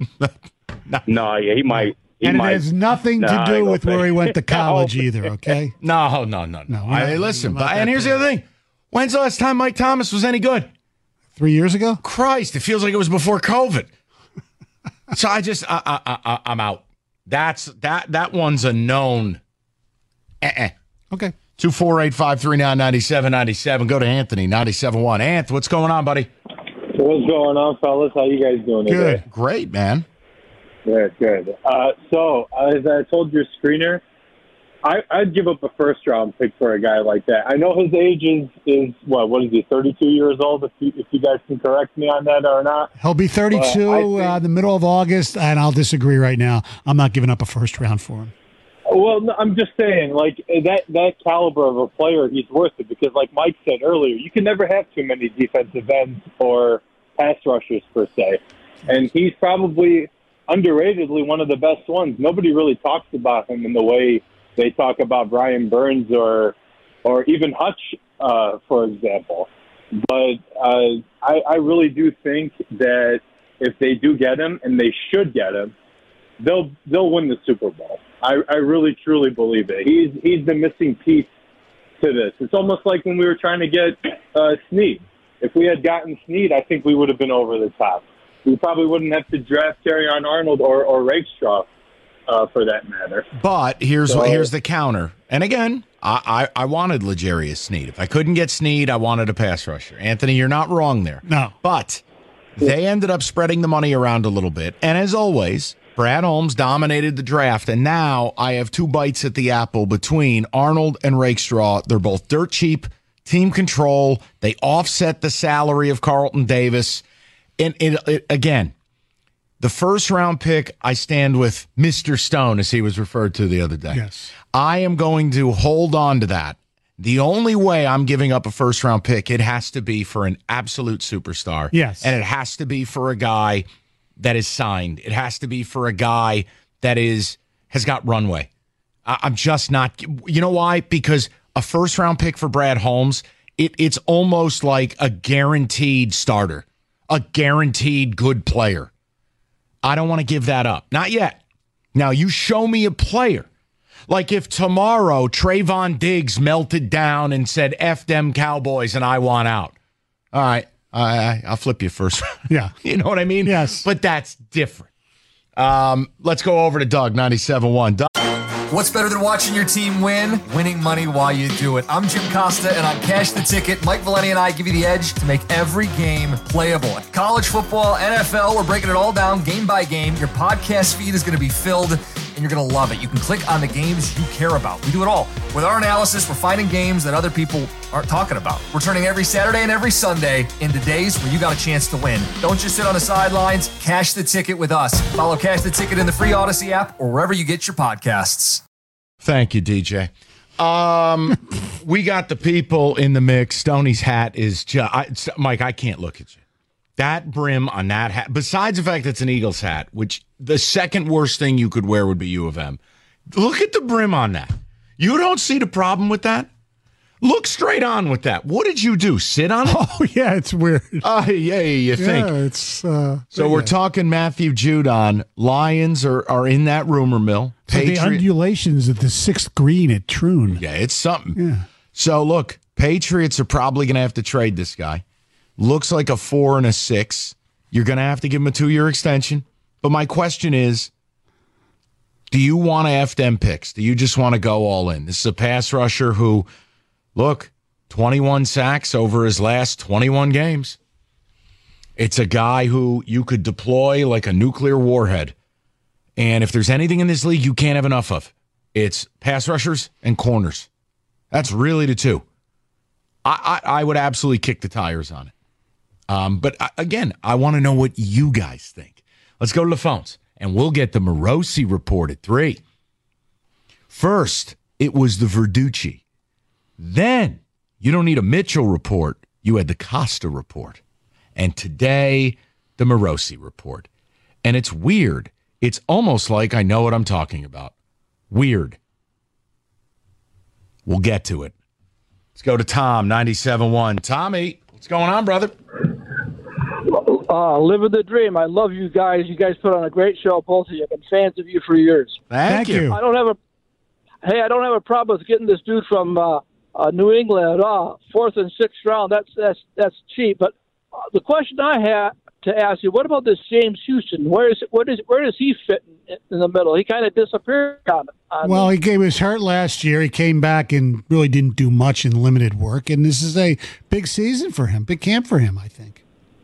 [SPEAKER 9] No, yeah, he might. He
[SPEAKER 3] And
[SPEAKER 9] might.
[SPEAKER 3] it has nothing
[SPEAKER 9] Nah,
[SPEAKER 3] to
[SPEAKER 9] I ain't
[SPEAKER 3] do
[SPEAKER 9] gonna
[SPEAKER 3] with where
[SPEAKER 9] say.
[SPEAKER 3] he went to college
[SPEAKER 9] Oh.
[SPEAKER 3] either, okay?
[SPEAKER 2] No, no, no, no.
[SPEAKER 3] No, we're
[SPEAKER 2] I,
[SPEAKER 3] not-
[SPEAKER 2] listen,
[SPEAKER 3] we're not
[SPEAKER 2] but, and
[SPEAKER 3] that
[SPEAKER 2] here's the other thing. When's the last time Mike Thomas was any good?
[SPEAKER 3] Three years ago?
[SPEAKER 2] Christ, it feels like it was before COVID. So I just, I, I, I, I'm out. That's that. That one's a known. Uh-uh.
[SPEAKER 3] Okay.
[SPEAKER 2] Two four eight five three nine ninety seven ninety seven. Go to Anthony ninety seven one. Anth, what's going on, buddy?
[SPEAKER 10] What's going on, fellas? How you guys doing
[SPEAKER 3] Good.
[SPEAKER 10] today?
[SPEAKER 2] Great, man.
[SPEAKER 10] Good, good. Uh, so, as I told your screener, I, I'd give up a first round pick for a guy like that. I know his age is, is what? What is he? thirty-two years old. If you, if you guys can correct me on that or not.
[SPEAKER 3] He'll be thirty-two
[SPEAKER 10] Well, I think-
[SPEAKER 3] uh, the middle of August, and I'll disagree right now. I'm not giving up a first round for him.
[SPEAKER 10] Well, no, I'm just saying, like that that caliber of a player, he's worth it because, like Mike said earlier, you can never have too many defensive ends or pass rushers per se, and he's probably underratedly one of the best ones. Nobody really talks about him in the way they talk about Brian Burns or or even Hutch, uh, for example. But uh, I, I really do think that if they do get him, and they should get him, they'll they'll win the Super Bowl. I, I really truly believe it. He's he's the missing piece to this. It's almost like when we were trying to get uh, Snead. If we had gotten Snead, I think we would have been over the top. We probably wouldn't have to draft Terrion Arnold or or Rakestraw, uh, for that matter.
[SPEAKER 2] But here's
[SPEAKER 10] So-
[SPEAKER 2] here's the counter. And again, I, I, I wanted L'Jarius Sneed. If I couldn't get Sneed, I wanted a pass rusher. Anthony, you're not wrong there.
[SPEAKER 3] No.
[SPEAKER 2] But they ended up spreading the money around a little bit. And as always, Brad Holmes dominated the draft. And now I have two bites at the apple between Arnold and Rakestraw. They're both dirt cheap, team control. They offset the salary of Carlton Davis. And it, it, again, The first round pick, I stand with Mister Stone, as he was referred to the other day.
[SPEAKER 3] Yes.
[SPEAKER 2] I am going to hold on to that. The only way I'm giving up a first round pick, it has to be for an absolute superstar.
[SPEAKER 3] Yes.
[SPEAKER 2] And it has to be for a guy that is signed. It has to be for a guy that is has got runway. I, I'm just not, you know why? Because a first round pick for Brad Holmes, it, it's almost like a guaranteed starter, a guaranteed good player. I don't want to give that up. Not yet. Now, you show me a player. Like if tomorrow Trayvon Diggs melted down and said, F them Cowboys and I want out. All right, I, I'll flip you first.
[SPEAKER 3] Yeah.
[SPEAKER 2] You know what I mean?
[SPEAKER 3] Yes.
[SPEAKER 2] But that's different. Um, let's go over to Doug, ninety-seven point one. Doug.
[SPEAKER 11] What's better than watching your team win? Winning money while you do it. I'm Jim Costa, and on Cash the Ticket, Mike Valeni and I give you the edge to make every game playable. College football, N F L, we're breaking it all down game by game. Your podcast feed is going to be filled, and you're going to love it. You can click on the games you care about. We do it all. With our analysis, we're finding games that other people aren't talking about. We're turning every Saturday and every Sunday into days where you got a chance to win. Don't just sit on the sidelines. Cash the Ticket with us. Follow Cash the Ticket in the free Odyssey app or wherever you get your podcasts.
[SPEAKER 2] Thank you, D J. Um, we got the people in the mix. Stoney's hat is just, Mike, I can't look at you. That brim on that hat, besides the fact it's an Eagles hat, which the second worst thing you could wear would be U of M. Look at the brim on that. You don't see the problem with that? Look straight on with that. What did you do? Sit on it?
[SPEAKER 3] Oh, yeah, it's weird.
[SPEAKER 2] Oh, yeah, you think.
[SPEAKER 3] Yeah, it's... Uh,
[SPEAKER 2] so we're
[SPEAKER 3] yeah.
[SPEAKER 2] talking Matthew Judon. Lions are, are in that rumor mill.
[SPEAKER 3] So the undulations of the sixth green at Troon.
[SPEAKER 2] Yeah, it's something.
[SPEAKER 3] Yeah.
[SPEAKER 2] So, look, Patriots are probably going to have to trade this guy. Looks like a four and a six. You're going to have to give him a two-year extension. But my question is, do you want to F them picks? Do you just want to go all in? This is a pass rusher who... Look, twenty-one sacks over his last twenty-one games. It's a guy who you could deploy like a nuclear warhead. And if there's anything in this league you can't have enough of, it's pass rushers and corners. That's really the two. I, I, I would absolutely kick the tires on it. Um, but I, again, I want to know what you guys think. Let's go to the phones, and we'll get the Morosi report at three. First, it was the Verducci. Then, you don't need a Mitchell report. You had the Costa report. And today, the Morosi report. And it's weird. It's almost like I know what I'm talking about. Weird. We'll get to it. Let's go to Tom, ninety-seven point one. Tommy, what's going on, brother?
[SPEAKER 8] Uh, living the dream. I love you guys. You guys put on a great show, both of you. I've been fans of you for years.
[SPEAKER 2] Thank, Thank you. you.
[SPEAKER 8] I don't have a. Hey, I don't have a problem with getting this dude from uh, uh, New England. Uh, fourth and sixth round. That's that's that's cheap. But uh, the question I had to ask you: what about this James Houston? Where is what is where does he fit in, in the middle? He kind of disappeared on it. On
[SPEAKER 3] well,
[SPEAKER 8] me.
[SPEAKER 3] he came, was hurt last year. He came back and really didn't do much in limited work. And this is a big season for him, big camp for him, I think.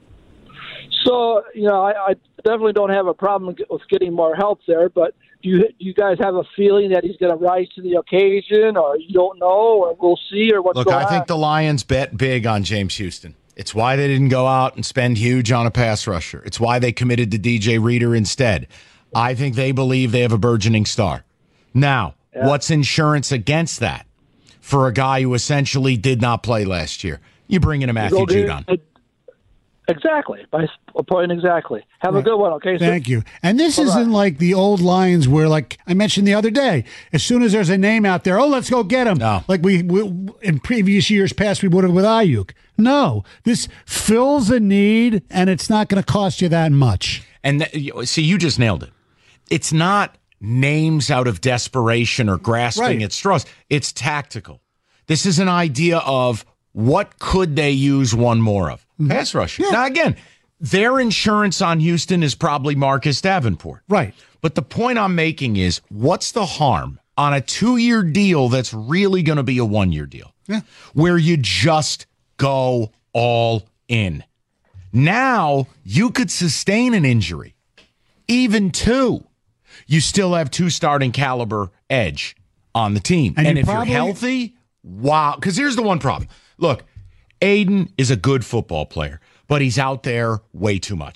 [SPEAKER 8] So, you know, I, I definitely don't have a problem with getting more help there, but do you, do you guys have a feeling that he's going to rise to the occasion, or you don't know, or we'll see, or what's
[SPEAKER 2] Look,
[SPEAKER 8] going on?
[SPEAKER 2] I think the Lions bet big on James Houston. It's why they didn't go out and spend huge on a pass rusher. It's why they committed to D J Reader instead. I think they believe they have a burgeoning star. Now, yeah. What's insurance against that for a guy who essentially did not play last year? You bring in a Matthew Judon.
[SPEAKER 8] Exactly. By point exactly. Have right. a good one, okay?
[SPEAKER 3] Thank
[SPEAKER 8] so,
[SPEAKER 3] you. And this
[SPEAKER 8] Bye-bye.
[SPEAKER 3] isn't like the old Lions where, like I mentioned the other day, as soon as there's a name out there, oh, let's go get him.
[SPEAKER 2] No.
[SPEAKER 3] Like we, we in previous years past, we would have with Ayuk. No. This fills a need, and it's not going to cost you that much.
[SPEAKER 2] And th- see, you just nailed it. It's not names out of desperation or grasping
[SPEAKER 3] right.
[SPEAKER 2] at straws. It's tactical. This is an idea of what could they use one more of? Mm-hmm. Pass rush. Yeah. Now, again, their insurance on Houston is probably Marcus Davenport.
[SPEAKER 3] Right.
[SPEAKER 2] But the point I'm making is, what's the harm on a two-year deal that's really going to be a one-year deal?
[SPEAKER 3] Yeah.
[SPEAKER 2] Where you just go all in. Now, you could sustain an injury. Even two. You still have two starting caliber edge on the team. And, and if probably- you're healthy, wow. Because here's the one problem. Look, Aiden is a good football player, but he's out there way too much.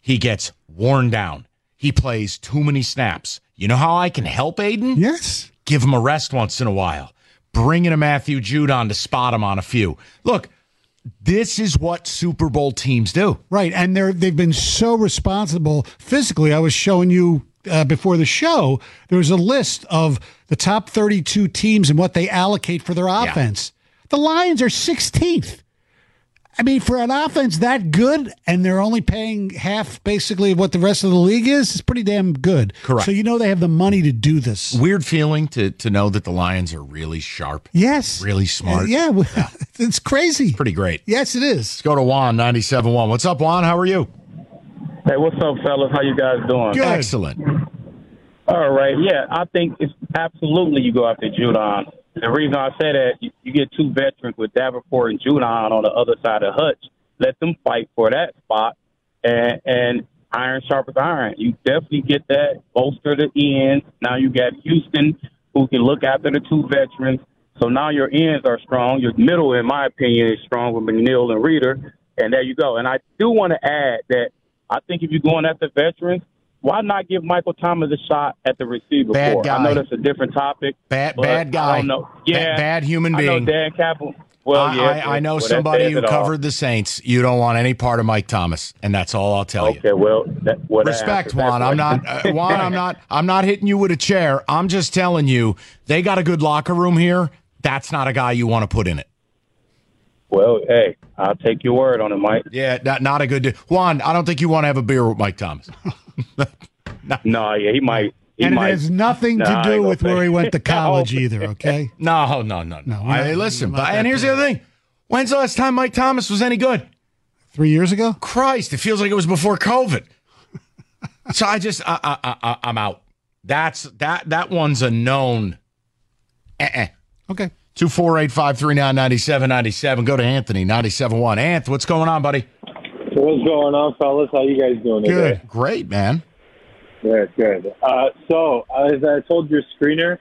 [SPEAKER 2] he gets worn down. He plays too many snaps. You know how I can help Aiden?
[SPEAKER 3] Yes.
[SPEAKER 2] Give him a rest once in a while. Bring in a Matthew Judon to spot him on a few. Look, this is what Super Bowl teams do.
[SPEAKER 3] Right, and they're they've been so responsible physically. I was showing you uh, before the show, there was a list of the top thirty-two teams and what they allocate for their offense. Yeah. The Lions are sixteenth. I mean, for an offense that good, and they're only paying half, basically, of what the rest of the league is, it's pretty damn good.
[SPEAKER 2] Correct.
[SPEAKER 3] So you know they have the money to do this.
[SPEAKER 2] Weird feeling to to know that the Lions are really sharp.
[SPEAKER 3] Yes.
[SPEAKER 2] Really smart.
[SPEAKER 3] Uh, yeah, yeah, it's crazy.
[SPEAKER 2] Pretty great.
[SPEAKER 3] Yes, it is.
[SPEAKER 2] Let's go to Juan, ninety-seven point one. What's up, Juan? How are you?
[SPEAKER 9] Hey, what's up, fellas? How you guys doing?
[SPEAKER 2] Good. Excellent.
[SPEAKER 9] All right, yeah, I think it's absolutely you go after Judon. The reason I say that, you, you get two veterans with Davenport and Judon on the other side of Hutch. Let them fight for that spot, and, and iron sharpens iron. You definitely get that, bolster the ends. Now you got Houston, who can look after the two veterans. So now your ends are strong. Your middle, in my opinion, is strong with McNeil and Reeder, and there you go. And I do want to add that I think if you're going after veterans, why not give Michael Thomas a shot at the receiver?
[SPEAKER 2] Bad
[SPEAKER 9] core?
[SPEAKER 2] guy.
[SPEAKER 9] I know that's a different topic.
[SPEAKER 2] Bad, bad guy.
[SPEAKER 9] I don't know. Yeah,
[SPEAKER 2] Ba- bad human
[SPEAKER 9] I
[SPEAKER 2] being.
[SPEAKER 9] know Dan Campbell. Well,
[SPEAKER 2] I,
[SPEAKER 9] yeah,
[SPEAKER 2] I, I know
[SPEAKER 9] well,
[SPEAKER 2] somebody who
[SPEAKER 9] all.
[SPEAKER 2] covered the Saints. You don't want any part of Mike Thomas, and that's all I'll tell
[SPEAKER 9] okay,
[SPEAKER 2] you.
[SPEAKER 9] Okay, well, that, well
[SPEAKER 2] respect, Juan. I'm not uh, Juan. I'm not. I'm not hitting you with a chair. I'm just telling you they got a good locker room here. That's not a guy you want to put in it.
[SPEAKER 9] Well, hey, I'll take your word on it, Mike.
[SPEAKER 2] Yeah, not, not a good Juan. I don't think you want to have a beer with Mike Thomas.
[SPEAKER 9] no. no, yeah, he might. He
[SPEAKER 3] and
[SPEAKER 9] might.
[SPEAKER 3] it has nothing
[SPEAKER 9] nah,
[SPEAKER 3] to do with where he went to college either, okay?
[SPEAKER 2] No, no, no, no.
[SPEAKER 3] no
[SPEAKER 2] I, listen, but, and here's the other thing. When's the last time Mike Thomas was any good?
[SPEAKER 3] Three years ago?
[SPEAKER 2] Christ, it feels like it was before COVID. So I just, I, I, I, I'm out. That's, that, that one's a known. Uh-uh.
[SPEAKER 3] Okay.
[SPEAKER 2] two four eight, five three nine, nine seven nine seven. Go to Anthony, ninety-seven point one. Anth, what's going on, buddy?
[SPEAKER 10] What's going on, fellas? How you guys doing
[SPEAKER 2] Good.
[SPEAKER 10] today?
[SPEAKER 2] Great, man.
[SPEAKER 10] Good, good. Uh, so, as I told your screener,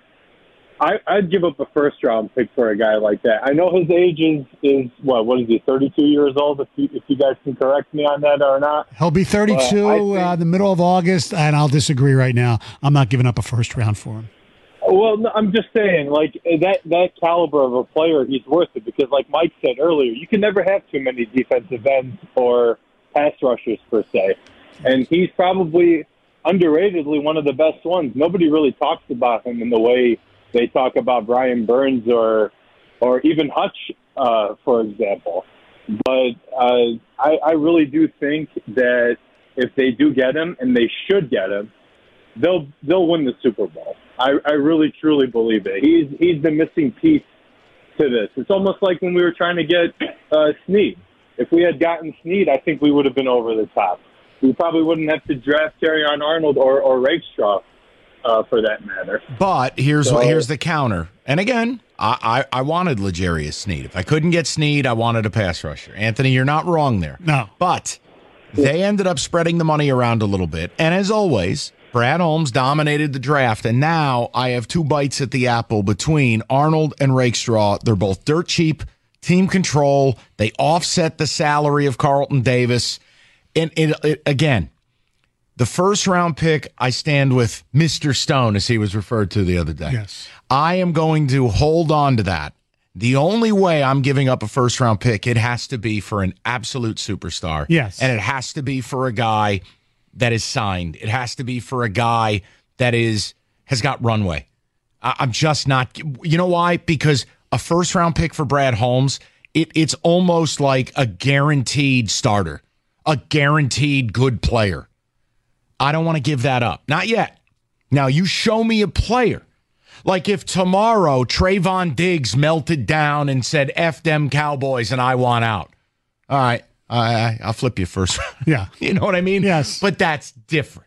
[SPEAKER 10] I, I'd give up a first-round pick for a guy like that. I know his age is, is what, what is he, thirty-two years old, if you, if you guys can correct me on that or not.
[SPEAKER 3] He'll be thirty-two uh, think, uh, the middle of August, and I'll disagree right now. I'm not giving up a first round for him.
[SPEAKER 10] Well, no, I'm just saying, like, that, that caliber of a player, he's worth it because, like Mike said earlier, you can never have too many defensive ends or pass rushers, per se. And he's probably underratedly one of the best ones. Nobody really talks about him in the way they talk about Brian Burns or or even Hutch, uh, for example. But uh, I, I really do think that if they do get him, and they should get him, they'll they'll win the Super Bowl. I, I really, truly believe it. He's he's the missing piece to this. It's almost like when we were trying to get uh, Snead. If we had gotten Snead, I think we would have been over the top. We probably wouldn't have to draft Terrion Arnold or, or Rakestraw, uh, for that matter.
[SPEAKER 2] But here's
[SPEAKER 10] so,
[SPEAKER 2] here's the counter. And again, I, I, I wanted L'Jarius Sneed. If I couldn't get Sneed, I wanted a pass rusher. Anthony, you're not wrong there.
[SPEAKER 3] No.
[SPEAKER 2] But they ended up spreading the money around a little bit. And as always, Brad Holmes dominated the draft. And now I have two bites at the apple between Arnold and Rakestraw. They're both dirt cheap, team control. They offset the salary of Carlton Davis. And it, it, again, the first round pick, I stand with Mister Stone, as he was referred to the other day.
[SPEAKER 3] Yes.
[SPEAKER 2] I am going to hold on to that. The only way I'm giving up a first round pick, it has to be for an absolute superstar.
[SPEAKER 3] Yes.
[SPEAKER 2] And it has to be for a guy that is signed. It has to be for a guy that is has got runway. I, I'm just not. You know why? Because a first round pick for Brad Holmes, it, it's almost like a guaranteed starter. A guaranteed good player. I don't want to give that up. Not yet. Now, you show me a player. Like if tomorrow Trayvon Diggs melted down and said, F them Cowboys and I want out. All right. I, I'll flip you first.
[SPEAKER 3] Yeah.
[SPEAKER 2] You know what I mean?
[SPEAKER 3] Yes.
[SPEAKER 2] But that's different.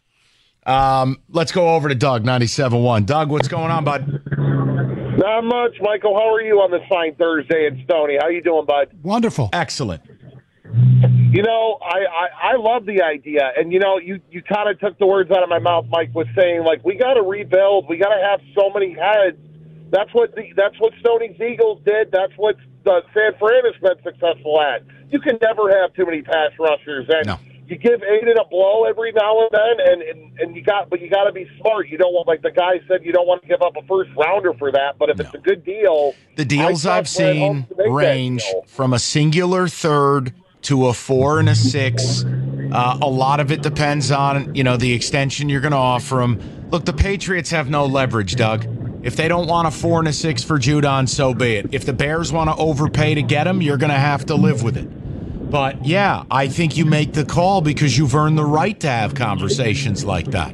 [SPEAKER 2] Um, let's go over to Doug, ninety-seven point one. Doug, what's going on, bud?
[SPEAKER 12] Not much. Michael, how are you on this fine Thursday in Stony? How you doing, bud?
[SPEAKER 3] Wonderful.
[SPEAKER 2] Excellent.
[SPEAKER 12] You know, I, I, I love the idea. And, you know, you, you kind of took the words out of my mouth, Mike, was saying, like, we got to rebuild. We got to have so many heads. That's what the, that's what Stoney's Eagles did. That's what uh, San Fran has been successful at. You can never have too many pass rushers. And
[SPEAKER 2] no.
[SPEAKER 12] you give Aiden a blow every now and then, and, and, and you got, but you got to be smart. You don't want, like the guy said, you don't want to give up a first rounder for that. But if no. it's a good deal,
[SPEAKER 2] the deals I've seen range from a singular third to a four and a six. Uh, a lot of it depends on, you know, the extension you're going to offer them. Look, the Patriots have no leverage, Doug. If they don't want a four and a six for Judon, so be it. If the Bears want to overpay to get him, you're going to have to live with it. But, yeah, I think you make the call because you've earned the right to have conversations like that.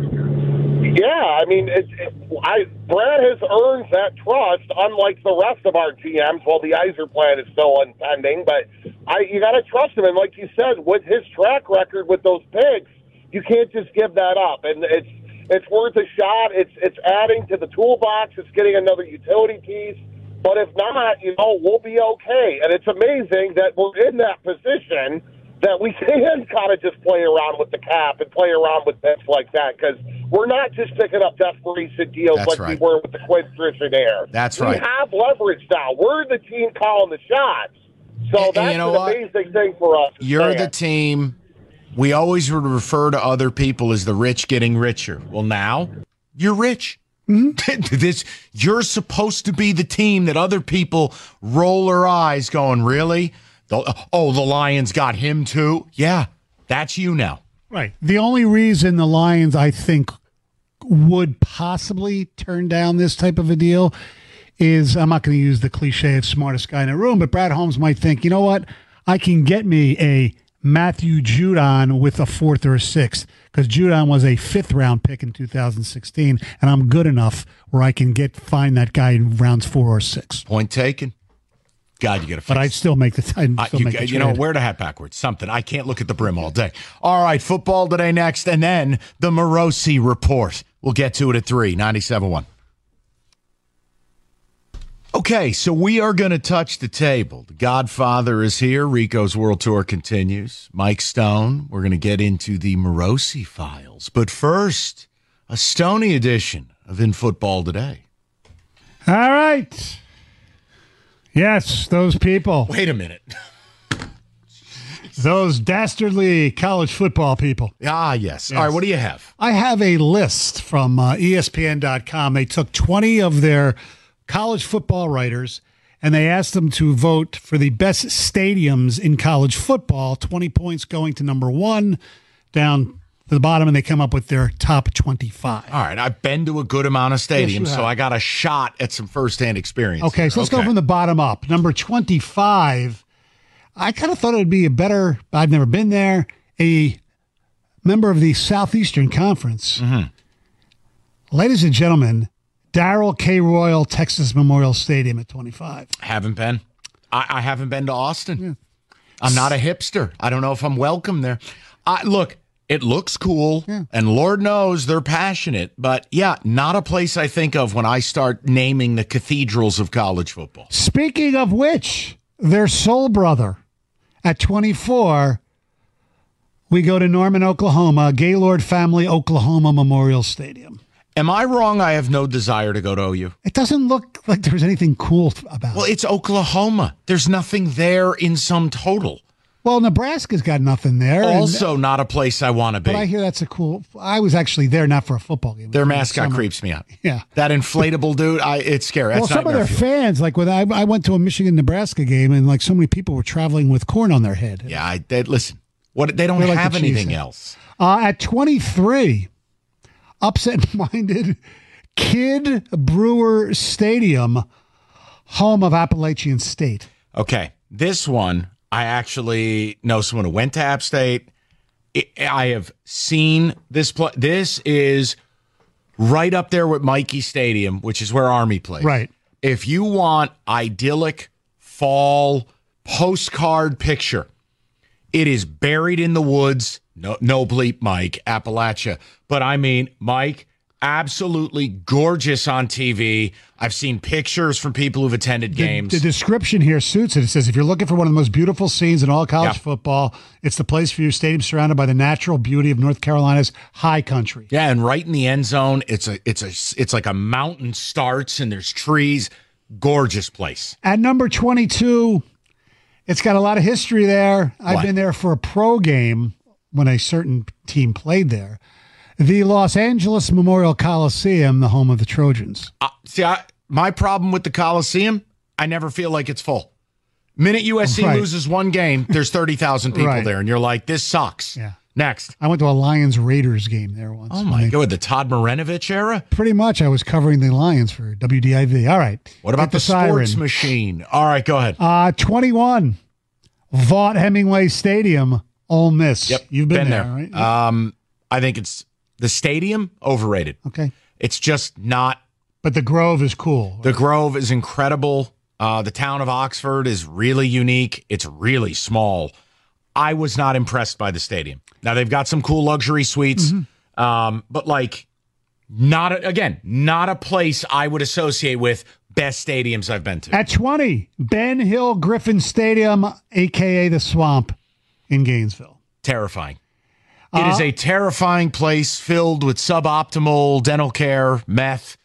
[SPEAKER 12] Yeah, I mean, it, it, I, Brad has earned that trust, unlike the rest of our G Ms. Well, the Iser plan is still impending, but I, you got to trust him. And like you said, with his track record with those picks, you can't just give that up. And it's it's worth a shot. It's it's adding to the toolbox. It's getting another utility piece. But if not, you know, we'll be okay. And it's amazing that we're in that position that we can kind of just play around with the cap and play around with picks like that, because we're not just picking up desperation deals
[SPEAKER 2] That's
[SPEAKER 12] like
[SPEAKER 2] right.
[SPEAKER 12] we were with the Quinn Air.
[SPEAKER 2] That's
[SPEAKER 12] we
[SPEAKER 2] right.
[SPEAKER 12] We have leverage now. We're the team calling the shots. So
[SPEAKER 2] And- and
[SPEAKER 12] that's
[SPEAKER 2] you know
[SPEAKER 12] an
[SPEAKER 2] what?
[SPEAKER 12] amazing thing for us.
[SPEAKER 2] You're
[SPEAKER 12] fans.
[SPEAKER 2] the team. We always would refer to other people as the rich getting richer. Well, now you're rich. Mm-hmm. this you're supposed to be the team that other people roll their eyes going, really? The, oh, the Lions got him too? Yeah, that's you now.
[SPEAKER 3] Right. The only reason the Lions, I think, would possibly turn down this type of a deal is, I'm not going to use the cliche of smartest guy in the room, but Brad Holmes might think, you know what? I can get me a Matthew Judon with a fourth or a sixth, because Judon was a fifth round pick in two thousand sixteen, and I'm good enough where I can get find that guy in rounds four or six.
[SPEAKER 2] Point taken. God, you got to fix
[SPEAKER 3] But I'd still make the I'd
[SPEAKER 2] Uh,
[SPEAKER 3] still
[SPEAKER 2] you,
[SPEAKER 3] make the
[SPEAKER 2] you know,
[SPEAKER 3] trade.
[SPEAKER 2] wear the hat backwards. Something. I can't look at the brim all day. All right, football today next, and then the Morosi Report. We'll get to it at three, ninety-seven point one. Okay, so we are going to touch the table. The Godfather is here. Rico's World Tour continues. Mike Stone. We're going to get into the Morosi files. But first, a Stoney edition of In Football Today.
[SPEAKER 3] All right. Yes, those people.
[SPEAKER 2] Wait a minute.
[SPEAKER 3] Those dastardly college football people.
[SPEAKER 2] Ah, yes. All right, what do you have?
[SPEAKER 3] I have a list from uh, E S P N dot com. They took twenty of their college football writers, and they asked them to vote for the best stadiums in college football, twenty points going to number one, down to the bottom, and they come up with their top twenty-five.
[SPEAKER 2] All right, I've been to a good amount of stadiums,
[SPEAKER 3] Yes, you
[SPEAKER 2] so
[SPEAKER 3] have.
[SPEAKER 2] I got a shot at some firsthand experience.
[SPEAKER 3] Okay,
[SPEAKER 2] here.
[SPEAKER 3] so let's go from the bottom up. Number twenty-five, I kind of thought it would be a better, I've never been there, a member of the Southeastern Conference.
[SPEAKER 2] Mm-hmm.
[SPEAKER 3] Ladies and gentlemen, Darrell K. Royal Texas Memorial Stadium at twenty-five.
[SPEAKER 2] Haven't been. I, I haven't been to Austin. Yeah. I'm not a hipster. I don't know if I'm welcome there. I, look, it looks cool, yeah. and Lord knows they're passionate, but yeah, not a place I think of when I start naming the cathedrals of college football.
[SPEAKER 3] Speaking of which, their soul brother at twenty-four, we go to Norman, Oklahoma, Gaylord Family Oklahoma Memorial Stadium.
[SPEAKER 2] Am I wrong? I have no desire to go to O U.
[SPEAKER 3] It doesn't look like there's anything cool about
[SPEAKER 2] Well,
[SPEAKER 3] it.
[SPEAKER 2] it's Oklahoma. There's nothing there in sum total.
[SPEAKER 3] Well, Nebraska's got nothing there.
[SPEAKER 2] Also not a place I want to be.
[SPEAKER 3] But I hear that's a cool... I was actually there not for a football game.
[SPEAKER 2] Their mascot creeps me out.
[SPEAKER 3] Yeah.
[SPEAKER 2] That inflatable dude, I it's scary.
[SPEAKER 3] Well,
[SPEAKER 2] That's
[SPEAKER 3] some of their
[SPEAKER 2] fuel.
[SPEAKER 3] fans, like when I, I went to a Michigan-Nebraska game, and like so many people were traveling with corn on their head.
[SPEAKER 2] Yeah, I, they, listen, what they don't
[SPEAKER 3] They're like
[SPEAKER 2] have
[SPEAKER 3] the
[SPEAKER 2] anything
[SPEAKER 3] cheesehead.
[SPEAKER 2] else.
[SPEAKER 3] Uh, at twenty-three, upset-minded Kid Brewer Stadium, home of Appalachian State.
[SPEAKER 2] Okay, this one, I actually know someone who went to App State. I I have seen this play. This is right up there with Mikey Stadium, which is where Army plays.
[SPEAKER 3] Right.
[SPEAKER 2] If you want idyllic fall postcard picture, it is buried in the woods. No, no bleep, Mike, Appalachia. But I mean, Mike, absolutely gorgeous on T V. I've seen pictures from people who've attended games.
[SPEAKER 3] The, the description here suits it. It says, if you're looking for one of the most beautiful scenes in all college
[SPEAKER 2] Yeah.
[SPEAKER 3] football, it's the place for you. Stadium surrounded by the natural beauty of North Carolina's high country.
[SPEAKER 2] Yeah, and right in the end zone, it's a it's a it's like a mountain starts and there's trees. Gorgeous place.
[SPEAKER 3] At number twenty-two, it's got a lot of history there. I've
[SPEAKER 2] What?
[SPEAKER 3] been there for a pro game when a certain team played there. The Los Angeles Memorial Coliseum, the home of the Trojans.
[SPEAKER 2] Uh, see, I, my problem with the Coliseum, I never feel like it's full. Minute U S C
[SPEAKER 3] Right.
[SPEAKER 2] loses one game, there's thirty thousand people
[SPEAKER 3] Right.
[SPEAKER 2] there, and you're like, this sucks.
[SPEAKER 3] Yeah.
[SPEAKER 2] Next.
[SPEAKER 3] I went to a Lions-Raiders game there once.
[SPEAKER 2] Oh, my God. The Todd Marinovich era?
[SPEAKER 3] Pretty much. I was covering the Lions for W D I V. All right.
[SPEAKER 2] What about
[SPEAKER 3] Hit
[SPEAKER 2] the, sports
[SPEAKER 3] siren.
[SPEAKER 2] machine? All right, go ahead.
[SPEAKER 3] Uh, twenty-one, Vaught Hemingway Stadium, Ole Miss.
[SPEAKER 2] Yep.
[SPEAKER 3] You've been,
[SPEAKER 2] been
[SPEAKER 3] there,
[SPEAKER 2] there.
[SPEAKER 3] right?
[SPEAKER 2] Um, I think it's the stadium, overrated.
[SPEAKER 3] Okay.
[SPEAKER 2] It's just not.
[SPEAKER 3] But the Grove is cool.
[SPEAKER 2] The Grove is incredible. Uh, the town of Oxford is really unique. It's really small. I was not impressed by the stadium. Now, they've got some cool luxury suites,
[SPEAKER 3] Mm-hmm.
[SPEAKER 2] um, but like, not a, again, not a place I would associate with best stadiums I've been to.
[SPEAKER 3] At twenty, Ben Hill Griffin Stadium, a k a the Swamp in Gainesville.
[SPEAKER 2] Terrifying. It is a terrifying place filled with suboptimal dental care, meth,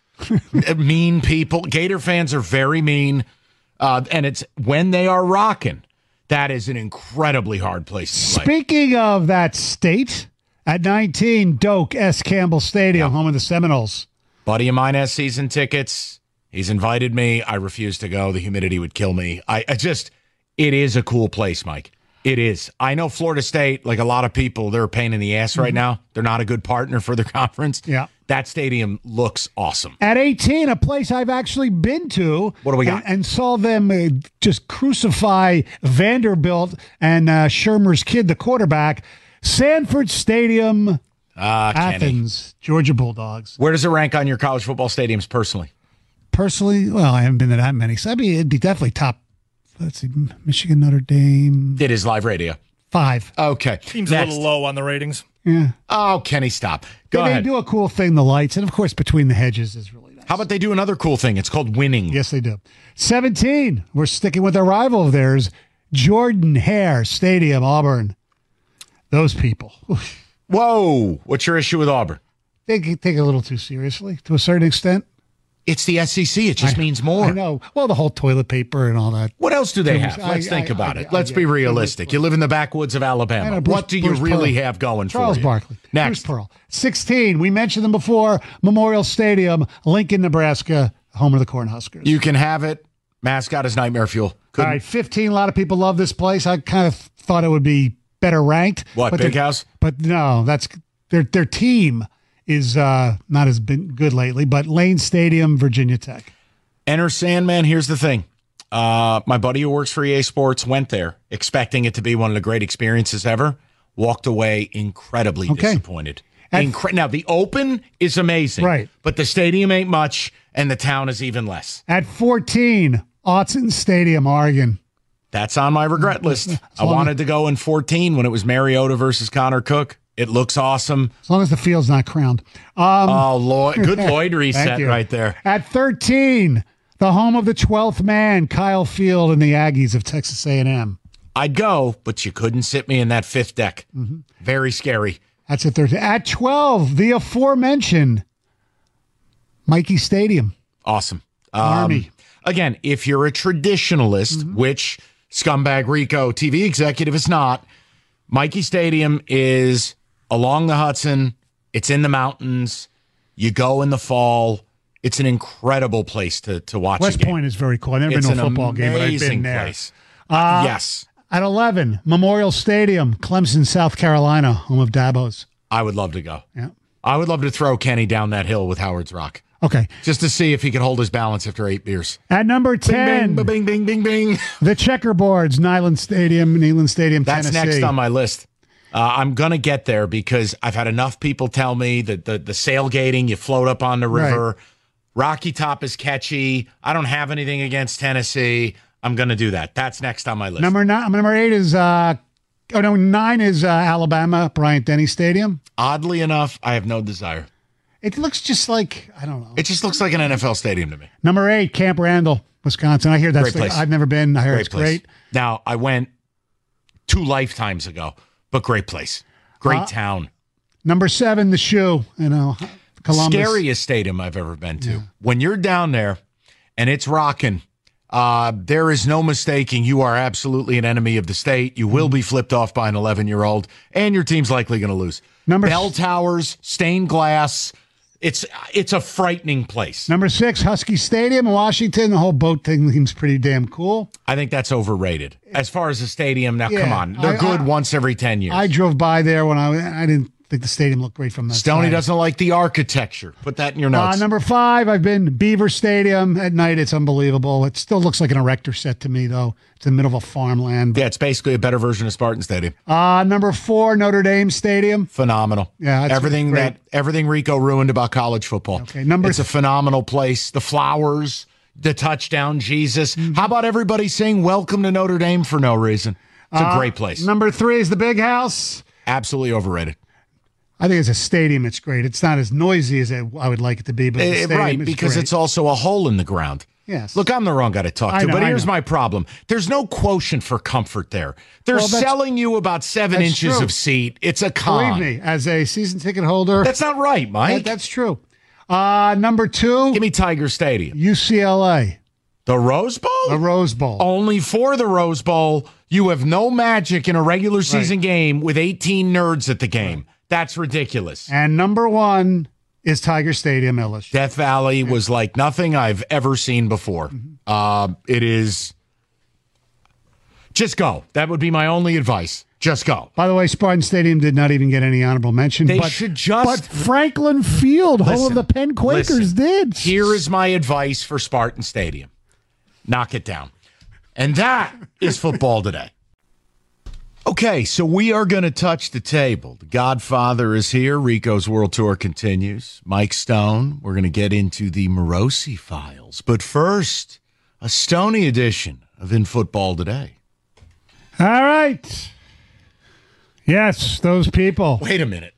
[SPEAKER 2] mean people. Gator fans are very mean, uh, and it's when they are rocking. That is an incredibly hard place to play.
[SPEAKER 3] Speaking of that state, at nineteen, Doak S. Campbell Stadium, home of the Seminoles.
[SPEAKER 2] Buddy of mine has season tickets. He's invited me. I refuse to go. The humidity would kill me. I, I just, it is a cool place, Mike. It is. I know Florida State, like a lot of people, they're a pain in the ass right
[SPEAKER 3] Mhm.
[SPEAKER 2] now. They're not a good partner for their conference.
[SPEAKER 3] Yeah.
[SPEAKER 2] That stadium looks awesome.
[SPEAKER 3] At eighteen, a place I've actually been to.
[SPEAKER 2] What do we got?
[SPEAKER 3] And, and saw them uh, just crucify Vanderbilt and uh, Shermer's kid, the quarterback. Sanford Stadium,
[SPEAKER 2] Ah, Kenny.
[SPEAKER 3] Athens, Georgia Bulldogs.
[SPEAKER 2] Where does it rank on your college football stadiums personally?
[SPEAKER 3] Personally, well, I haven't been to that many. So I mean, it'd be definitely top. Let's see, Michigan, Notre Dame.
[SPEAKER 2] It is live radio.
[SPEAKER 3] Five.
[SPEAKER 2] Okay.
[SPEAKER 4] Seems
[SPEAKER 2] Next.
[SPEAKER 4] a little low on the ratings.
[SPEAKER 3] Yeah.
[SPEAKER 2] Oh, Kenny, stop. Go
[SPEAKER 3] they,
[SPEAKER 2] ahead.
[SPEAKER 3] They do a cool thing, the lights, and of course, Between the Hedges is really nice.
[SPEAKER 2] How about they do another cool thing? It's called winning.
[SPEAKER 3] Yes, they do. seventeen, we're sticking with a rival of theirs, Jordan Hare Stadium, Auburn. Those people.
[SPEAKER 2] Whoa. What's your issue with Auburn?
[SPEAKER 3] They take it a little too seriously to a certain extent.
[SPEAKER 2] It's the S E C. It just
[SPEAKER 3] I,
[SPEAKER 2] means more.
[SPEAKER 3] I know. Well, the whole toilet paper and all that.
[SPEAKER 2] What else do they
[SPEAKER 3] Too much-
[SPEAKER 2] have? Let's
[SPEAKER 3] I-
[SPEAKER 2] think
[SPEAKER 3] I-
[SPEAKER 2] about
[SPEAKER 3] I-
[SPEAKER 2] it.
[SPEAKER 3] I-
[SPEAKER 2] Let's
[SPEAKER 3] I-
[SPEAKER 2] be realistic. You live in the backwoods of
[SPEAKER 3] I
[SPEAKER 2] Alabama.
[SPEAKER 3] know, Bruce-
[SPEAKER 2] what do you
[SPEAKER 3] Bruce
[SPEAKER 2] really
[SPEAKER 3] Pearl.
[SPEAKER 2] have going
[SPEAKER 3] Charles
[SPEAKER 2] for you?
[SPEAKER 3] Barkley.
[SPEAKER 2] Next.
[SPEAKER 3] Bruce Pearl. sixteen, we mentioned them before, Memorial Stadium, Lincoln, Nebraska, home of the Cornhuskers.
[SPEAKER 2] You can have it. Mascot is Nightmare Fuel.
[SPEAKER 3] All
[SPEAKER 2] Couldn't-
[SPEAKER 3] right, fifteen, a lot of people love this place. I kind of thought it would be better ranked.
[SPEAKER 2] What,
[SPEAKER 3] but
[SPEAKER 2] Big
[SPEAKER 3] their-
[SPEAKER 2] House?
[SPEAKER 3] But no, that's their their team is uh, not as been good lately, but Lane Stadium, Virginia Tech.
[SPEAKER 2] Enter Sandman. Here's the thing. Uh, my buddy who works for E A Sports went there expecting it to be one of the great experiences ever. Walked away incredibly
[SPEAKER 3] Okay.
[SPEAKER 2] disappointed.
[SPEAKER 3] At-
[SPEAKER 2] Incre- now, the Open is amazing.
[SPEAKER 3] Right.
[SPEAKER 2] But the stadium ain't much, and the town is even less.
[SPEAKER 3] At fourteen, Autzen Stadium, Oregon.
[SPEAKER 2] That's on my regret list. I
[SPEAKER 3] long-
[SPEAKER 2] wanted to go in fourteen when it was Mariota versus Connor Cook. It looks awesome.
[SPEAKER 3] As long as the field's not crowned. Um,
[SPEAKER 2] Oh, Lloyd, good Lloyd
[SPEAKER 3] Thank
[SPEAKER 2] reset
[SPEAKER 3] you.
[SPEAKER 2] right there.
[SPEAKER 3] At thirteen, the home of the twelfth man, Kyle Field and the Aggies of Texas A and M.
[SPEAKER 2] I'd go, but you couldn't sit me in that fifth deck.
[SPEAKER 3] Mm-hmm.
[SPEAKER 2] Very scary.
[SPEAKER 3] That's at thirteen. At twelve, the aforementioned Mikey Stadium.
[SPEAKER 2] Awesome. Um,
[SPEAKER 3] Army.
[SPEAKER 2] Again, if you're a traditionalist,
[SPEAKER 3] Mm-hmm.
[SPEAKER 2] which Scumbag Rico, T V executive, is not, Mikey Stadium is along the Hudson. It's in the mountains. You go in the fall. It's an incredible place to, to watch
[SPEAKER 3] West
[SPEAKER 2] a game.
[SPEAKER 3] Point is very cool. I've never
[SPEAKER 2] It's
[SPEAKER 3] been to a
[SPEAKER 2] an
[SPEAKER 3] football game, but I've
[SPEAKER 2] amazing
[SPEAKER 3] been there.
[SPEAKER 2] place.
[SPEAKER 3] Uh,
[SPEAKER 2] yes.
[SPEAKER 3] At eleven, Memorial Stadium, Clemson, South Carolina, home of Dabos.
[SPEAKER 2] I would love to go.
[SPEAKER 3] Yeah.
[SPEAKER 2] I would love to throw Kenny down that hill with Howard's Rock.
[SPEAKER 3] Okay.
[SPEAKER 2] Just to see if he could hold his balance after eight beers.
[SPEAKER 3] At number ten,
[SPEAKER 2] Bing, bing, bing, bing, bing.
[SPEAKER 3] the Checkerboards, Neyland Stadium, Neyland Stadium,
[SPEAKER 2] That's
[SPEAKER 3] Tennessee.
[SPEAKER 2] next on my list. Uh, I'm going to get there because I've had enough people tell me that the, the sailgating, you float up on the river.
[SPEAKER 3] Right.
[SPEAKER 2] Rocky Top is catchy. I don't have anything against Tennessee. I'm going to do that. That's next on my list.
[SPEAKER 3] Number nine, number eight is, uh, oh no, nine is uh, Alabama, Bryant Denny Stadium.
[SPEAKER 2] Oddly enough, I have no desire.
[SPEAKER 3] It looks just like, I don't know.
[SPEAKER 2] It just looks like an N F L stadium to me.
[SPEAKER 3] Number eight, Camp Randall, Wisconsin. I hear that's
[SPEAKER 2] Great place.
[SPEAKER 3] the, I've never been. I hear it's
[SPEAKER 2] place.
[SPEAKER 3] great.
[SPEAKER 2] Now, I went two lifetimes ago, but great place. Great
[SPEAKER 3] Uh,
[SPEAKER 2] town.
[SPEAKER 3] Number seven, the Shoe, you know, Columbus.
[SPEAKER 2] Scariest stadium I've ever been to. When you're down there and it's rocking, Uh, there is no mistaking you are absolutely an enemy of the state. You will be flipped off by an eleven-year-old, and your team's likely going to lose.
[SPEAKER 3] Number
[SPEAKER 2] Bell towers, stained glass. It's it's a frightening place.
[SPEAKER 3] Number six, Husky Stadium in Washington. The whole boat thing seems pretty damn cool.
[SPEAKER 2] I think that's overrated. As far as the stadium, now,
[SPEAKER 3] Yeah,
[SPEAKER 2] come on. They're
[SPEAKER 3] I-
[SPEAKER 2] good
[SPEAKER 3] I-
[SPEAKER 2] once every ten years.
[SPEAKER 3] I drove by there when I I didn't think the stadium looked great from that
[SPEAKER 2] Stoney
[SPEAKER 3] side.
[SPEAKER 2] doesn't like the architecture. Put that in your notes.
[SPEAKER 3] Uh, number five, I've been Beaver Stadium at night. It's unbelievable. It still looks like an erector set to me, though. It's in the middle of a farmland.
[SPEAKER 2] Yeah, it's basically a better version of Spartan Stadium.
[SPEAKER 3] Uh, number four, Notre Dame Stadium.
[SPEAKER 2] Phenomenal.
[SPEAKER 3] Yeah, that's
[SPEAKER 2] everything
[SPEAKER 3] great.
[SPEAKER 2] that everything Rico ruined about college football.
[SPEAKER 3] Okay, number
[SPEAKER 2] it's a phenomenal place. The flowers, the touchdown, Jesus.
[SPEAKER 3] Mm-hmm.
[SPEAKER 2] How about everybody saying "Welcome to Notre Dame" for no reason? It's a
[SPEAKER 3] Uh,
[SPEAKER 2] great place.
[SPEAKER 3] Number three is the Big House.
[SPEAKER 2] Absolutely overrated.
[SPEAKER 3] I think as a stadium, it's great. It's not as noisy as I would like it to be, but the
[SPEAKER 2] Eh,
[SPEAKER 3] stadium
[SPEAKER 2] right,
[SPEAKER 3] is
[SPEAKER 2] because
[SPEAKER 3] great.
[SPEAKER 2] it's also a hole in the ground.
[SPEAKER 3] Yes.
[SPEAKER 2] Look, I'm the wrong guy to talk
[SPEAKER 3] I
[SPEAKER 2] to,
[SPEAKER 3] know,
[SPEAKER 2] but
[SPEAKER 3] I
[SPEAKER 2] here's
[SPEAKER 3] know.
[SPEAKER 2] my problem. There's no quotient for comfort there. They're
[SPEAKER 3] Well, that's-
[SPEAKER 2] selling you about seven
[SPEAKER 3] that's
[SPEAKER 2] inches
[SPEAKER 3] true.
[SPEAKER 2] of seat. It's a con.
[SPEAKER 3] Believe me, as a season ticket holder,
[SPEAKER 2] That's not right, Mike.
[SPEAKER 3] that- that's true. Uh, number two,
[SPEAKER 2] Give me Tiger Stadium.
[SPEAKER 3] U C L A,
[SPEAKER 2] The Rose Bowl?
[SPEAKER 3] the Rose Bowl.
[SPEAKER 2] Only for the Rose Bowl. You have no magic in a regular season game with eighteen nerds at the game. That's ridiculous.
[SPEAKER 3] And number one is Tiger Stadium, L S U.
[SPEAKER 2] Death Valley was like nothing I've ever seen before.
[SPEAKER 3] Mm-hmm.
[SPEAKER 2] Uh, it is. Just go. That would be my only advice. Just go.
[SPEAKER 3] By the way, Spartan Stadium did not even get any honorable mention.
[SPEAKER 2] They
[SPEAKER 3] but,
[SPEAKER 2] should just-
[SPEAKER 3] But Franklin Field, home of
[SPEAKER 2] Listen,
[SPEAKER 3] the Penn Quakers,
[SPEAKER 2] listen.
[SPEAKER 3] did.
[SPEAKER 2] Here is my advice for Spartan Stadium. Knock it down. And that is football today. Okay, so we are going to touch the table. The Godfather is here. Rico's World Tour continues. Mike Stone. We're going to get into the Morosi files. But first, a Stoney edition of In Football Today.
[SPEAKER 3] All right. Yes, those people.
[SPEAKER 2] Wait a minute.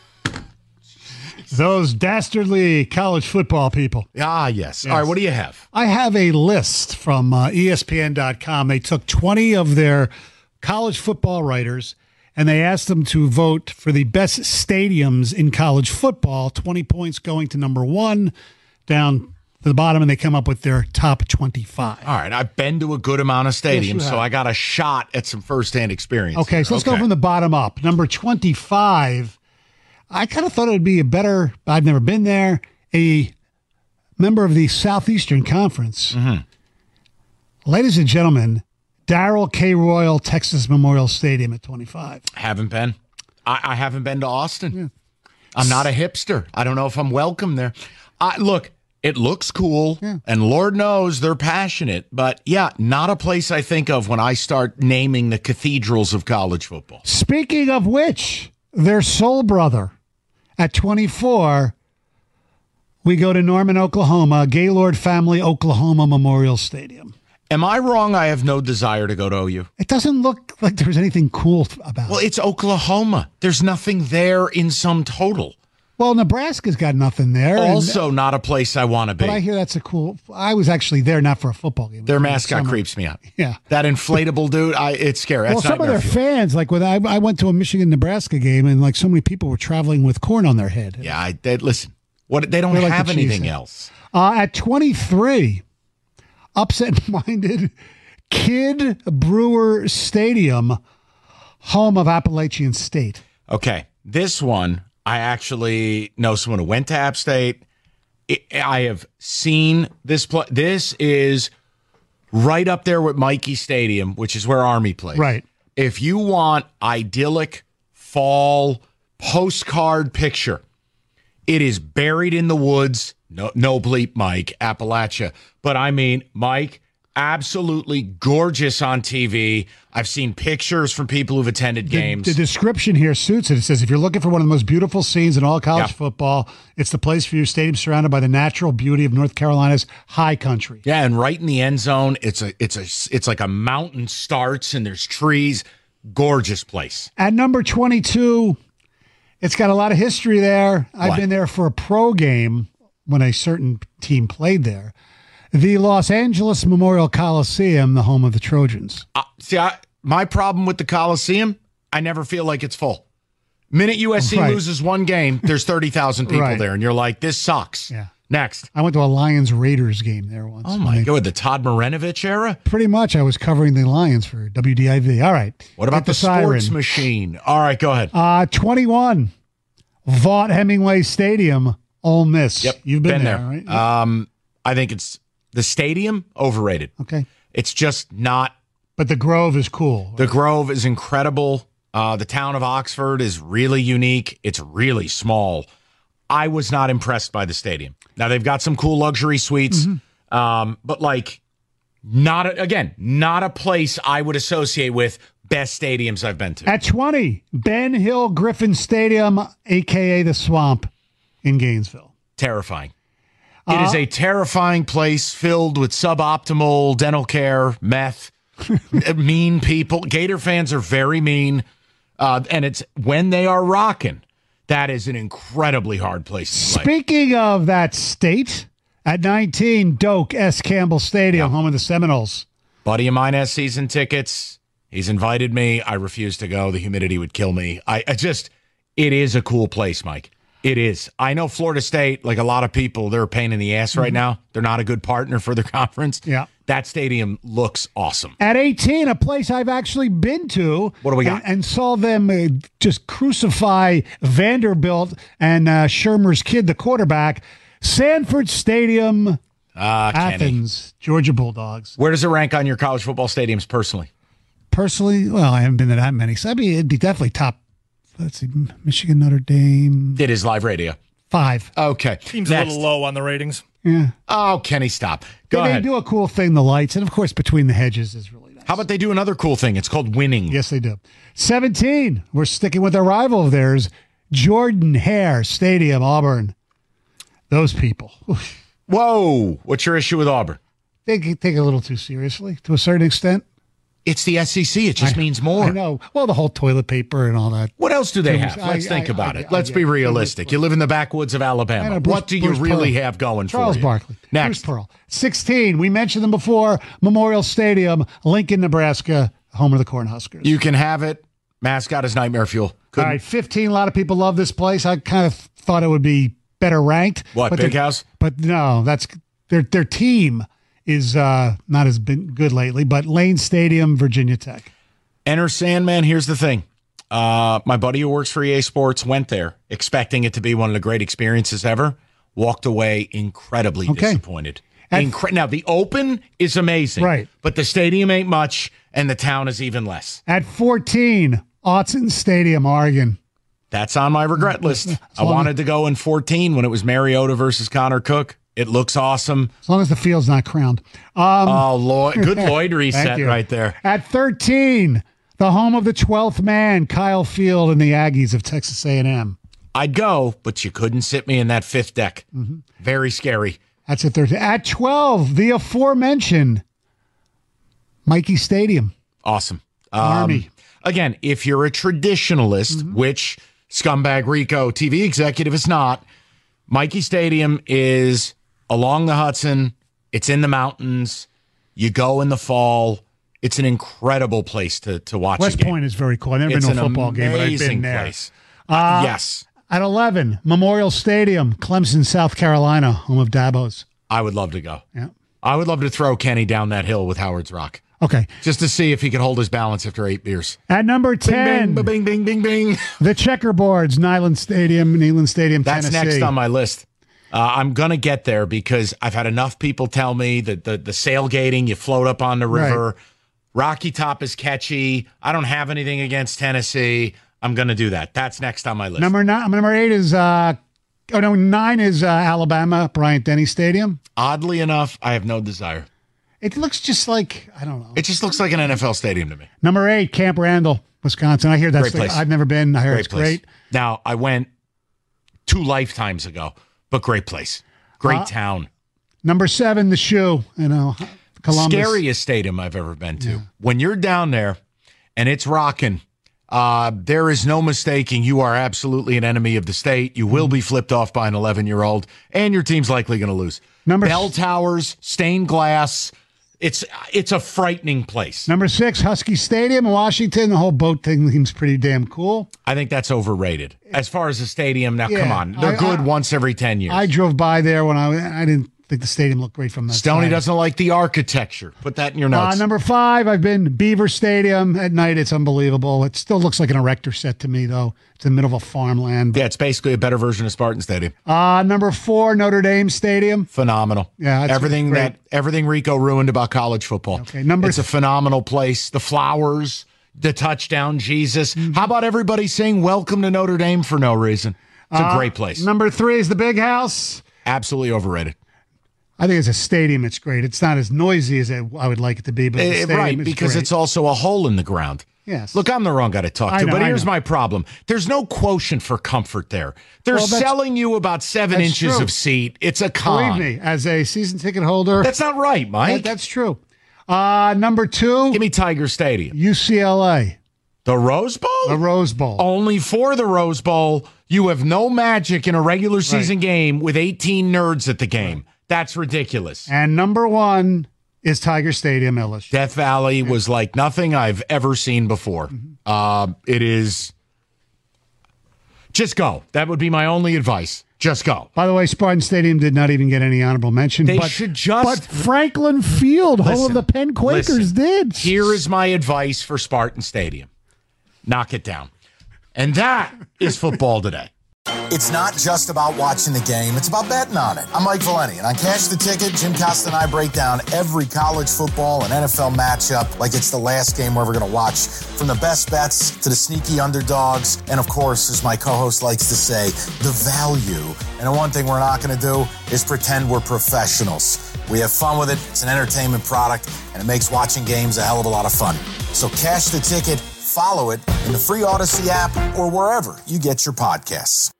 [SPEAKER 3] Those dastardly college football people.
[SPEAKER 2] Ah, yes. All right, what do you have?
[SPEAKER 3] I have a list from uh, E S P N dot com. They took twenty of their college football writers and they asked them to vote for the best stadiums in college football. twenty points going to number one, down to the bottom, and they come up with their top twenty-five.
[SPEAKER 2] All right, I've been to a good amount of stadiums,
[SPEAKER 3] Yes, you
[SPEAKER 2] so
[SPEAKER 3] have.
[SPEAKER 2] I got a shot at some firsthand experience.
[SPEAKER 3] Okay,
[SPEAKER 2] here.
[SPEAKER 3] so let's go from the bottom up. Number twenty-five, I kind of thought it would be a better, I've never been there, a member of the Southeastern Conference.
[SPEAKER 2] Mm-hmm.
[SPEAKER 3] Ladies and gentlemen, Darrell K. Royal Texas Memorial Stadium at twenty-five.
[SPEAKER 2] Haven't been. I, I haven't been to Austin. I'm not a hipster. I don't know if I'm welcome there. I, look, it looks cool, and Lord knows they're passionate, but yeah, not a place I think of when I start naming the cathedrals of college football.
[SPEAKER 3] Speaking of which, their soul brother at twenty-four, we go to Norman, Oklahoma, Gaylord Family Oklahoma Memorial Stadium.
[SPEAKER 2] Am I wrong? I have no desire to go to O U.
[SPEAKER 3] It doesn't look like there's anything cool about
[SPEAKER 2] Well,
[SPEAKER 3] it.
[SPEAKER 2] it's Oklahoma. There's nothing there in sum total.
[SPEAKER 3] Well, Nebraska's got nothing there. and-
[SPEAKER 2] Also, not a place I want to be.
[SPEAKER 3] but I hear that's a cool. I was actually there, not for a football game.
[SPEAKER 2] Their
[SPEAKER 3] It was
[SPEAKER 2] mascot
[SPEAKER 3] summer.
[SPEAKER 2] creeps me out.
[SPEAKER 3] Yeah.
[SPEAKER 2] That inflatable dude, I it's scary.
[SPEAKER 3] Well,
[SPEAKER 2] That's
[SPEAKER 3] some of their
[SPEAKER 2] nightmare fuel.
[SPEAKER 3] fans, like when I, I went to a Michigan Nebraska game, and like so many people were traveling with corn on their head.
[SPEAKER 2] Yeah, I, they, listen. What they don't
[SPEAKER 3] They're like
[SPEAKER 2] have
[SPEAKER 3] the
[SPEAKER 2] anything
[SPEAKER 3] cheesehead.
[SPEAKER 2] else.
[SPEAKER 3] Uh, at twenty-three, upset-minded Kid Brewer Stadium, home of Appalachian State.
[SPEAKER 2] Okay, this one I actually know someone who went to App State. I I have seen this play. This is right up there with Mikey Stadium, which is where Army plays.
[SPEAKER 3] Right.
[SPEAKER 2] If you want idyllic fall postcard picture, it is buried in the woods. No, no bleep, Mike, Appalachia. But I mean, Mike, absolutely gorgeous on T V. I've seen pictures from people who've attended
[SPEAKER 3] The,
[SPEAKER 2] games.
[SPEAKER 3] the description here suits it. It says, if you're looking for one of the most beautiful scenes in all college
[SPEAKER 2] Yeah.
[SPEAKER 3] football, it's the place for you. Stadium surrounded by the natural beauty of North Carolina's high country.
[SPEAKER 2] Yeah, and right in the end zone, it's a it's a it's like a mountain starts and there's trees. Gorgeous place.
[SPEAKER 3] At number twenty-two, it's got a lot of history there. I've
[SPEAKER 2] What?
[SPEAKER 3] been there for a pro game when a certain team played there. The Los Angeles Memorial Coliseum, the home of the Trojans.
[SPEAKER 2] Uh, see, I, my problem with the Coliseum, I never feel like it's full. Minute U S C
[SPEAKER 3] Right.
[SPEAKER 2] loses one game, there's thirty thousand people
[SPEAKER 3] Right.
[SPEAKER 2] there, and you're like, this sucks.
[SPEAKER 3] Yeah.
[SPEAKER 2] Next.
[SPEAKER 3] I went to a Lions Raiders game there once.
[SPEAKER 2] Oh, my God. The Todd Marinovich era?
[SPEAKER 3] Pretty much. I was covering the Lions for W D I V. All right.
[SPEAKER 2] What about
[SPEAKER 3] Hit
[SPEAKER 2] the, sports
[SPEAKER 3] siren.
[SPEAKER 2] machine? All right, go ahead.
[SPEAKER 3] Uh, twenty-one. Vaught Hemingway Stadium, Ole Miss.
[SPEAKER 2] Yep.
[SPEAKER 3] You've been,
[SPEAKER 2] been
[SPEAKER 3] there,
[SPEAKER 2] there.
[SPEAKER 3] right?
[SPEAKER 2] Um, I think it's the stadium, overrated.
[SPEAKER 3] Okay.
[SPEAKER 2] It's just not.
[SPEAKER 3] But the Grove is cool.
[SPEAKER 2] The Grove is incredible. Uh, the town of Oxford is really unique. It's really small. I was not impressed by the stadium. Now, they've got some cool luxury suites, mm-hmm. um, but like, not a, again, not a place I would associate with best stadiums I've been to.
[SPEAKER 3] At twenty, Ben Hill Griffin Stadium, a k a the Swamp in Gainesville.
[SPEAKER 2] Terrifying. It
[SPEAKER 3] Uh,
[SPEAKER 2] is a terrifying place filled with suboptimal dental care, meth, mean people. Gator fans are very mean, uh, and it's when they are rocking. That is an incredibly hard place to play.
[SPEAKER 3] Speaking of that state, at nineteen, Doak S. Campbell Stadium, home of the Seminoles.
[SPEAKER 2] Buddy of mine has season tickets. He's invited me. I refuse to go. The humidity would kill me. I, I just, it is a cool place, Mike. It is. I know Florida State, like a lot of people, they're a pain in the ass right
[SPEAKER 3] Mm-hmm.
[SPEAKER 2] now. They're not a good partner for their conference.
[SPEAKER 3] Yeah.
[SPEAKER 2] That stadium looks awesome.
[SPEAKER 3] At eighteen, a place I've actually been to.
[SPEAKER 2] What do we got?
[SPEAKER 3] And, and saw them uh, just crucify Vanderbilt and uh, Shermer's kid, the quarterback. Sanford Stadium,
[SPEAKER 2] Ah, Kenny.
[SPEAKER 3] Athens, Georgia Bulldogs.
[SPEAKER 2] Where does it rank on your college football stadiums personally?
[SPEAKER 3] Personally, well, I haven't been to that many. So I mean, it'd be definitely top. Let's see, Michigan, Notre Dame.
[SPEAKER 2] It is live radio.
[SPEAKER 3] Five.
[SPEAKER 2] Okay.
[SPEAKER 4] Seems
[SPEAKER 2] Next.
[SPEAKER 4] a little low on the ratings.
[SPEAKER 3] Yeah.
[SPEAKER 2] Oh, Kenny, stop. Go
[SPEAKER 3] they,
[SPEAKER 2] ahead.
[SPEAKER 3] They do a cool thing, the lights, and of course, Between the Hedges is really nice.
[SPEAKER 2] How about they do another cool thing? It's called winning.
[SPEAKER 3] Yes, they do. seventeen, we're sticking with a rival of theirs, Jordan Hare Stadium, Auburn. Those people. Oof.
[SPEAKER 2] Whoa. What's your issue with Auburn?
[SPEAKER 3] They take it a little too seriously, to a certain extent.
[SPEAKER 2] It's the S E C. It just
[SPEAKER 3] I,
[SPEAKER 2] means more.
[SPEAKER 3] I know. Well, the whole toilet paper and all that.
[SPEAKER 2] What else do they have?
[SPEAKER 3] I-
[SPEAKER 2] Let's think
[SPEAKER 3] I-
[SPEAKER 2] about
[SPEAKER 3] I-
[SPEAKER 2] it.
[SPEAKER 3] I-
[SPEAKER 2] Let's
[SPEAKER 3] I-
[SPEAKER 2] be
[SPEAKER 3] I-
[SPEAKER 2] realistic. You live in the backwoods of
[SPEAKER 3] I
[SPEAKER 2] Alabama.
[SPEAKER 3] know, Bruce-
[SPEAKER 2] what do you
[SPEAKER 3] Bruce
[SPEAKER 2] really
[SPEAKER 3] Pearl.
[SPEAKER 2] have going
[SPEAKER 3] Charles
[SPEAKER 2] for you?
[SPEAKER 3] Barkley.
[SPEAKER 2] Next.
[SPEAKER 3] Bruce Pearl. sixteen, we mentioned them before, Memorial Stadium, Lincoln, Nebraska, home of the Cornhuskers.
[SPEAKER 2] You can have it. Mascot is Nightmare Fuel.
[SPEAKER 3] All
[SPEAKER 2] Couldn't-
[SPEAKER 3] right, fifteen, a lot of people love this place. I kind of thought it would be better ranked.
[SPEAKER 2] What,
[SPEAKER 3] but
[SPEAKER 2] Big
[SPEAKER 3] their-
[SPEAKER 2] House?
[SPEAKER 3] But no, that's their their team is uh, not as been good lately, but Lane Stadium, Virginia Tech.
[SPEAKER 2] Enter Sandman. Here's the thing. Uh, my buddy who works for E A Sports went there expecting it to be one of the great experiences ever. Walked away incredibly
[SPEAKER 3] Okay.
[SPEAKER 2] disappointed.
[SPEAKER 3] At-
[SPEAKER 2] Incre- now, the Open is amazing.
[SPEAKER 3] Right.
[SPEAKER 2] But the stadium ain't much, and the town is even less.
[SPEAKER 3] At fourteen, Autzen Stadium, Oregon.
[SPEAKER 2] That's on my regret list. I
[SPEAKER 3] long
[SPEAKER 2] wanted to go in fourteen when it was Mariota versus Connor Cook. It looks awesome.
[SPEAKER 3] As long as the field's not crowned. Um,
[SPEAKER 2] Oh, Lloyd, good Lloyd
[SPEAKER 3] Thank
[SPEAKER 2] reset
[SPEAKER 3] you.
[SPEAKER 2] right there.
[SPEAKER 3] At thirteen, the home of the twelfth man, Kyle Field and the Aggies of Texas A and M.
[SPEAKER 2] I'd go, but you couldn't sit me in that fifth deck.
[SPEAKER 3] Mm-hmm.
[SPEAKER 2] Very scary.
[SPEAKER 3] That's at thirteen. At twelve, the aforementioned Mikey Stadium.
[SPEAKER 2] Awesome. Um,
[SPEAKER 3] Army.
[SPEAKER 2] Again, if you're a traditionalist,
[SPEAKER 3] Mm-hmm.
[SPEAKER 2] which Scumbag Rico, T V executive, is not, Mikey Stadium is along the Hudson. It's in the mountains. You go in the fall. It's an incredible place to, to watch
[SPEAKER 3] West
[SPEAKER 2] a game.
[SPEAKER 3] Point is very cool. I've never
[SPEAKER 2] It's
[SPEAKER 3] been to a
[SPEAKER 2] an
[SPEAKER 3] football game, but I've
[SPEAKER 2] amazing
[SPEAKER 3] been there.
[SPEAKER 2] place.
[SPEAKER 3] Uh,
[SPEAKER 2] yes.
[SPEAKER 3] At eleven, Memorial Stadium, Clemson, South Carolina, home of Dabos.
[SPEAKER 2] I would love to go.
[SPEAKER 3] Yeah.
[SPEAKER 2] I would love to throw Kenny down that hill with Howard's Rock.
[SPEAKER 3] Okay.
[SPEAKER 2] Just to see if he could hold his balance after eight beers.
[SPEAKER 3] At number ten,
[SPEAKER 2] Bing, bing, bing, bing, bing.
[SPEAKER 3] the Checkerboards, Neyland Stadium, Neyland Stadium,
[SPEAKER 2] That's
[SPEAKER 3] Tennessee.
[SPEAKER 2] next on my list. Uh, I'm going to get there because I've had enough people tell me that the, the sailgating, you float up on the river.
[SPEAKER 3] Right.
[SPEAKER 2] Rocky Top is catchy. I don't have anything against Tennessee. I'm going to do that. That's next on my list.
[SPEAKER 3] Number nine, number eight is, uh, oh no, nine is uh, Alabama, Bryant Denny Stadium.
[SPEAKER 2] Oddly enough, I have no desire.
[SPEAKER 3] It looks just like, I don't know.
[SPEAKER 2] It just looks like an N F L stadium to me.
[SPEAKER 3] Number eight, Camp Randall, Wisconsin. I hear that's
[SPEAKER 2] Great
[SPEAKER 3] the,
[SPEAKER 2] place.
[SPEAKER 3] I've never been. I hear
[SPEAKER 2] Great
[SPEAKER 3] it's
[SPEAKER 2] place.
[SPEAKER 3] great.
[SPEAKER 2] Now, I went two lifetimes ago, but great place. Great
[SPEAKER 3] Uh,
[SPEAKER 2] town.
[SPEAKER 3] Number seven, the Shoe, you know, Columbus.
[SPEAKER 2] Scariest stadium I've ever been to. When you're down there and it's rocking, uh, there is no mistaking you are absolutely an enemy of the state. You will be flipped off by an eleven-year-old, and your team's likely going to lose.
[SPEAKER 3] Number
[SPEAKER 2] Bell towers, stained glass, It's it's a frightening place.
[SPEAKER 3] Number six, Husky Stadium in Washington. The whole boat thing seems pretty damn cool.
[SPEAKER 2] I think that's overrated. As far as the stadium, now
[SPEAKER 3] Yeah,
[SPEAKER 2] come on. They're
[SPEAKER 3] I-
[SPEAKER 2] good
[SPEAKER 3] I-
[SPEAKER 2] once every ten years.
[SPEAKER 3] I drove by there when I I didn't think the stadium looked great from that
[SPEAKER 2] Stoney
[SPEAKER 3] side.
[SPEAKER 2] doesn't like the architecture. Put that in your notes.
[SPEAKER 3] Uh, number five, I've been to Beaver Stadium at night. It's unbelievable. It still looks like an erector set to me, though. It's in the middle of a farmland.
[SPEAKER 2] Yeah, it's basically a better version of Spartan Stadium.
[SPEAKER 3] Uh, number four, Notre Dame Stadium.
[SPEAKER 2] Phenomenal.
[SPEAKER 3] Yeah, that's
[SPEAKER 2] everything
[SPEAKER 3] great.
[SPEAKER 2] that everything Rico ruined about college football.
[SPEAKER 3] Okay, number
[SPEAKER 2] it's a phenomenal place. The flowers, the touchdown, Jesus.
[SPEAKER 3] Mm-hmm.
[SPEAKER 2] How about everybody saying welcome to Notre Dame for no reason? It's a
[SPEAKER 3] Uh,
[SPEAKER 2] great place.
[SPEAKER 3] Number three is the Big House.
[SPEAKER 2] Absolutely overrated.
[SPEAKER 3] I think as a stadium, it's great. It's not as noisy as it, I would like it to be, but as a
[SPEAKER 2] Eh,
[SPEAKER 3] stadium,
[SPEAKER 2] right,
[SPEAKER 3] it's
[SPEAKER 2] because
[SPEAKER 3] great.
[SPEAKER 2] it's also a hole in the ground.
[SPEAKER 3] Yes.
[SPEAKER 2] Look, I'm the wrong guy to talk
[SPEAKER 3] I
[SPEAKER 2] to,
[SPEAKER 3] know,
[SPEAKER 2] but
[SPEAKER 3] I
[SPEAKER 2] here's
[SPEAKER 3] know.
[SPEAKER 2] my problem. There's no quotient for comfort there. They're
[SPEAKER 3] Well, that's-
[SPEAKER 2] selling you about seven
[SPEAKER 3] that's
[SPEAKER 2] inches
[SPEAKER 3] true.
[SPEAKER 2] of seat. It's a con.
[SPEAKER 3] Believe me, as a season ticket holder,
[SPEAKER 2] That's not right, Mike.
[SPEAKER 3] that- that's true. Uh, number two,
[SPEAKER 2] Give me Tiger Stadium.
[SPEAKER 3] U C L A,
[SPEAKER 2] The Rose Bowl?
[SPEAKER 3] the Rose Bowl.
[SPEAKER 2] Only for the Rose Bowl, you have no magic in a regular season game with eighteen nerds at the game. That's ridiculous.
[SPEAKER 3] And number one is Tiger Stadium, L S U.
[SPEAKER 2] Death Valley was like nothing I've ever seen before.
[SPEAKER 3] Mm-hmm.
[SPEAKER 2] Um, it is. Just go. That would be my only advice. Just go.
[SPEAKER 3] By the way, Spartan Stadium did not even get any honorable mention.
[SPEAKER 2] They
[SPEAKER 3] but,
[SPEAKER 2] should just-
[SPEAKER 3] But Franklin Field, home
[SPEAKER 2] Listen,
[SPEAKER 3] of the Penn Quakers,
[SPEAKER 2] listen.
[SPEAKER 3] did.
[SPEAKER 2] Here is my advice for Spartan Stadium. Knock it down. And that is football today.
[SPEAKER 1] It's not just about watching the game, it's about betting on it. I'm Mike Valeni, and on Cash the Ticket, Jim Costa and I break down every college football and N F L matchup like it's the last game we're ever going to watch, from the best bets to the sneaky underdogs, and of course, as my co-host likes to say, the value. And the one thing we're not going to do is pretend we're professionals. We have fun with it, it's an entertainment product, and it makes watching games a hell of a lot of fun. So Cash the Ticket, follow it in the free Odyssey app or wherever you get your podcasts.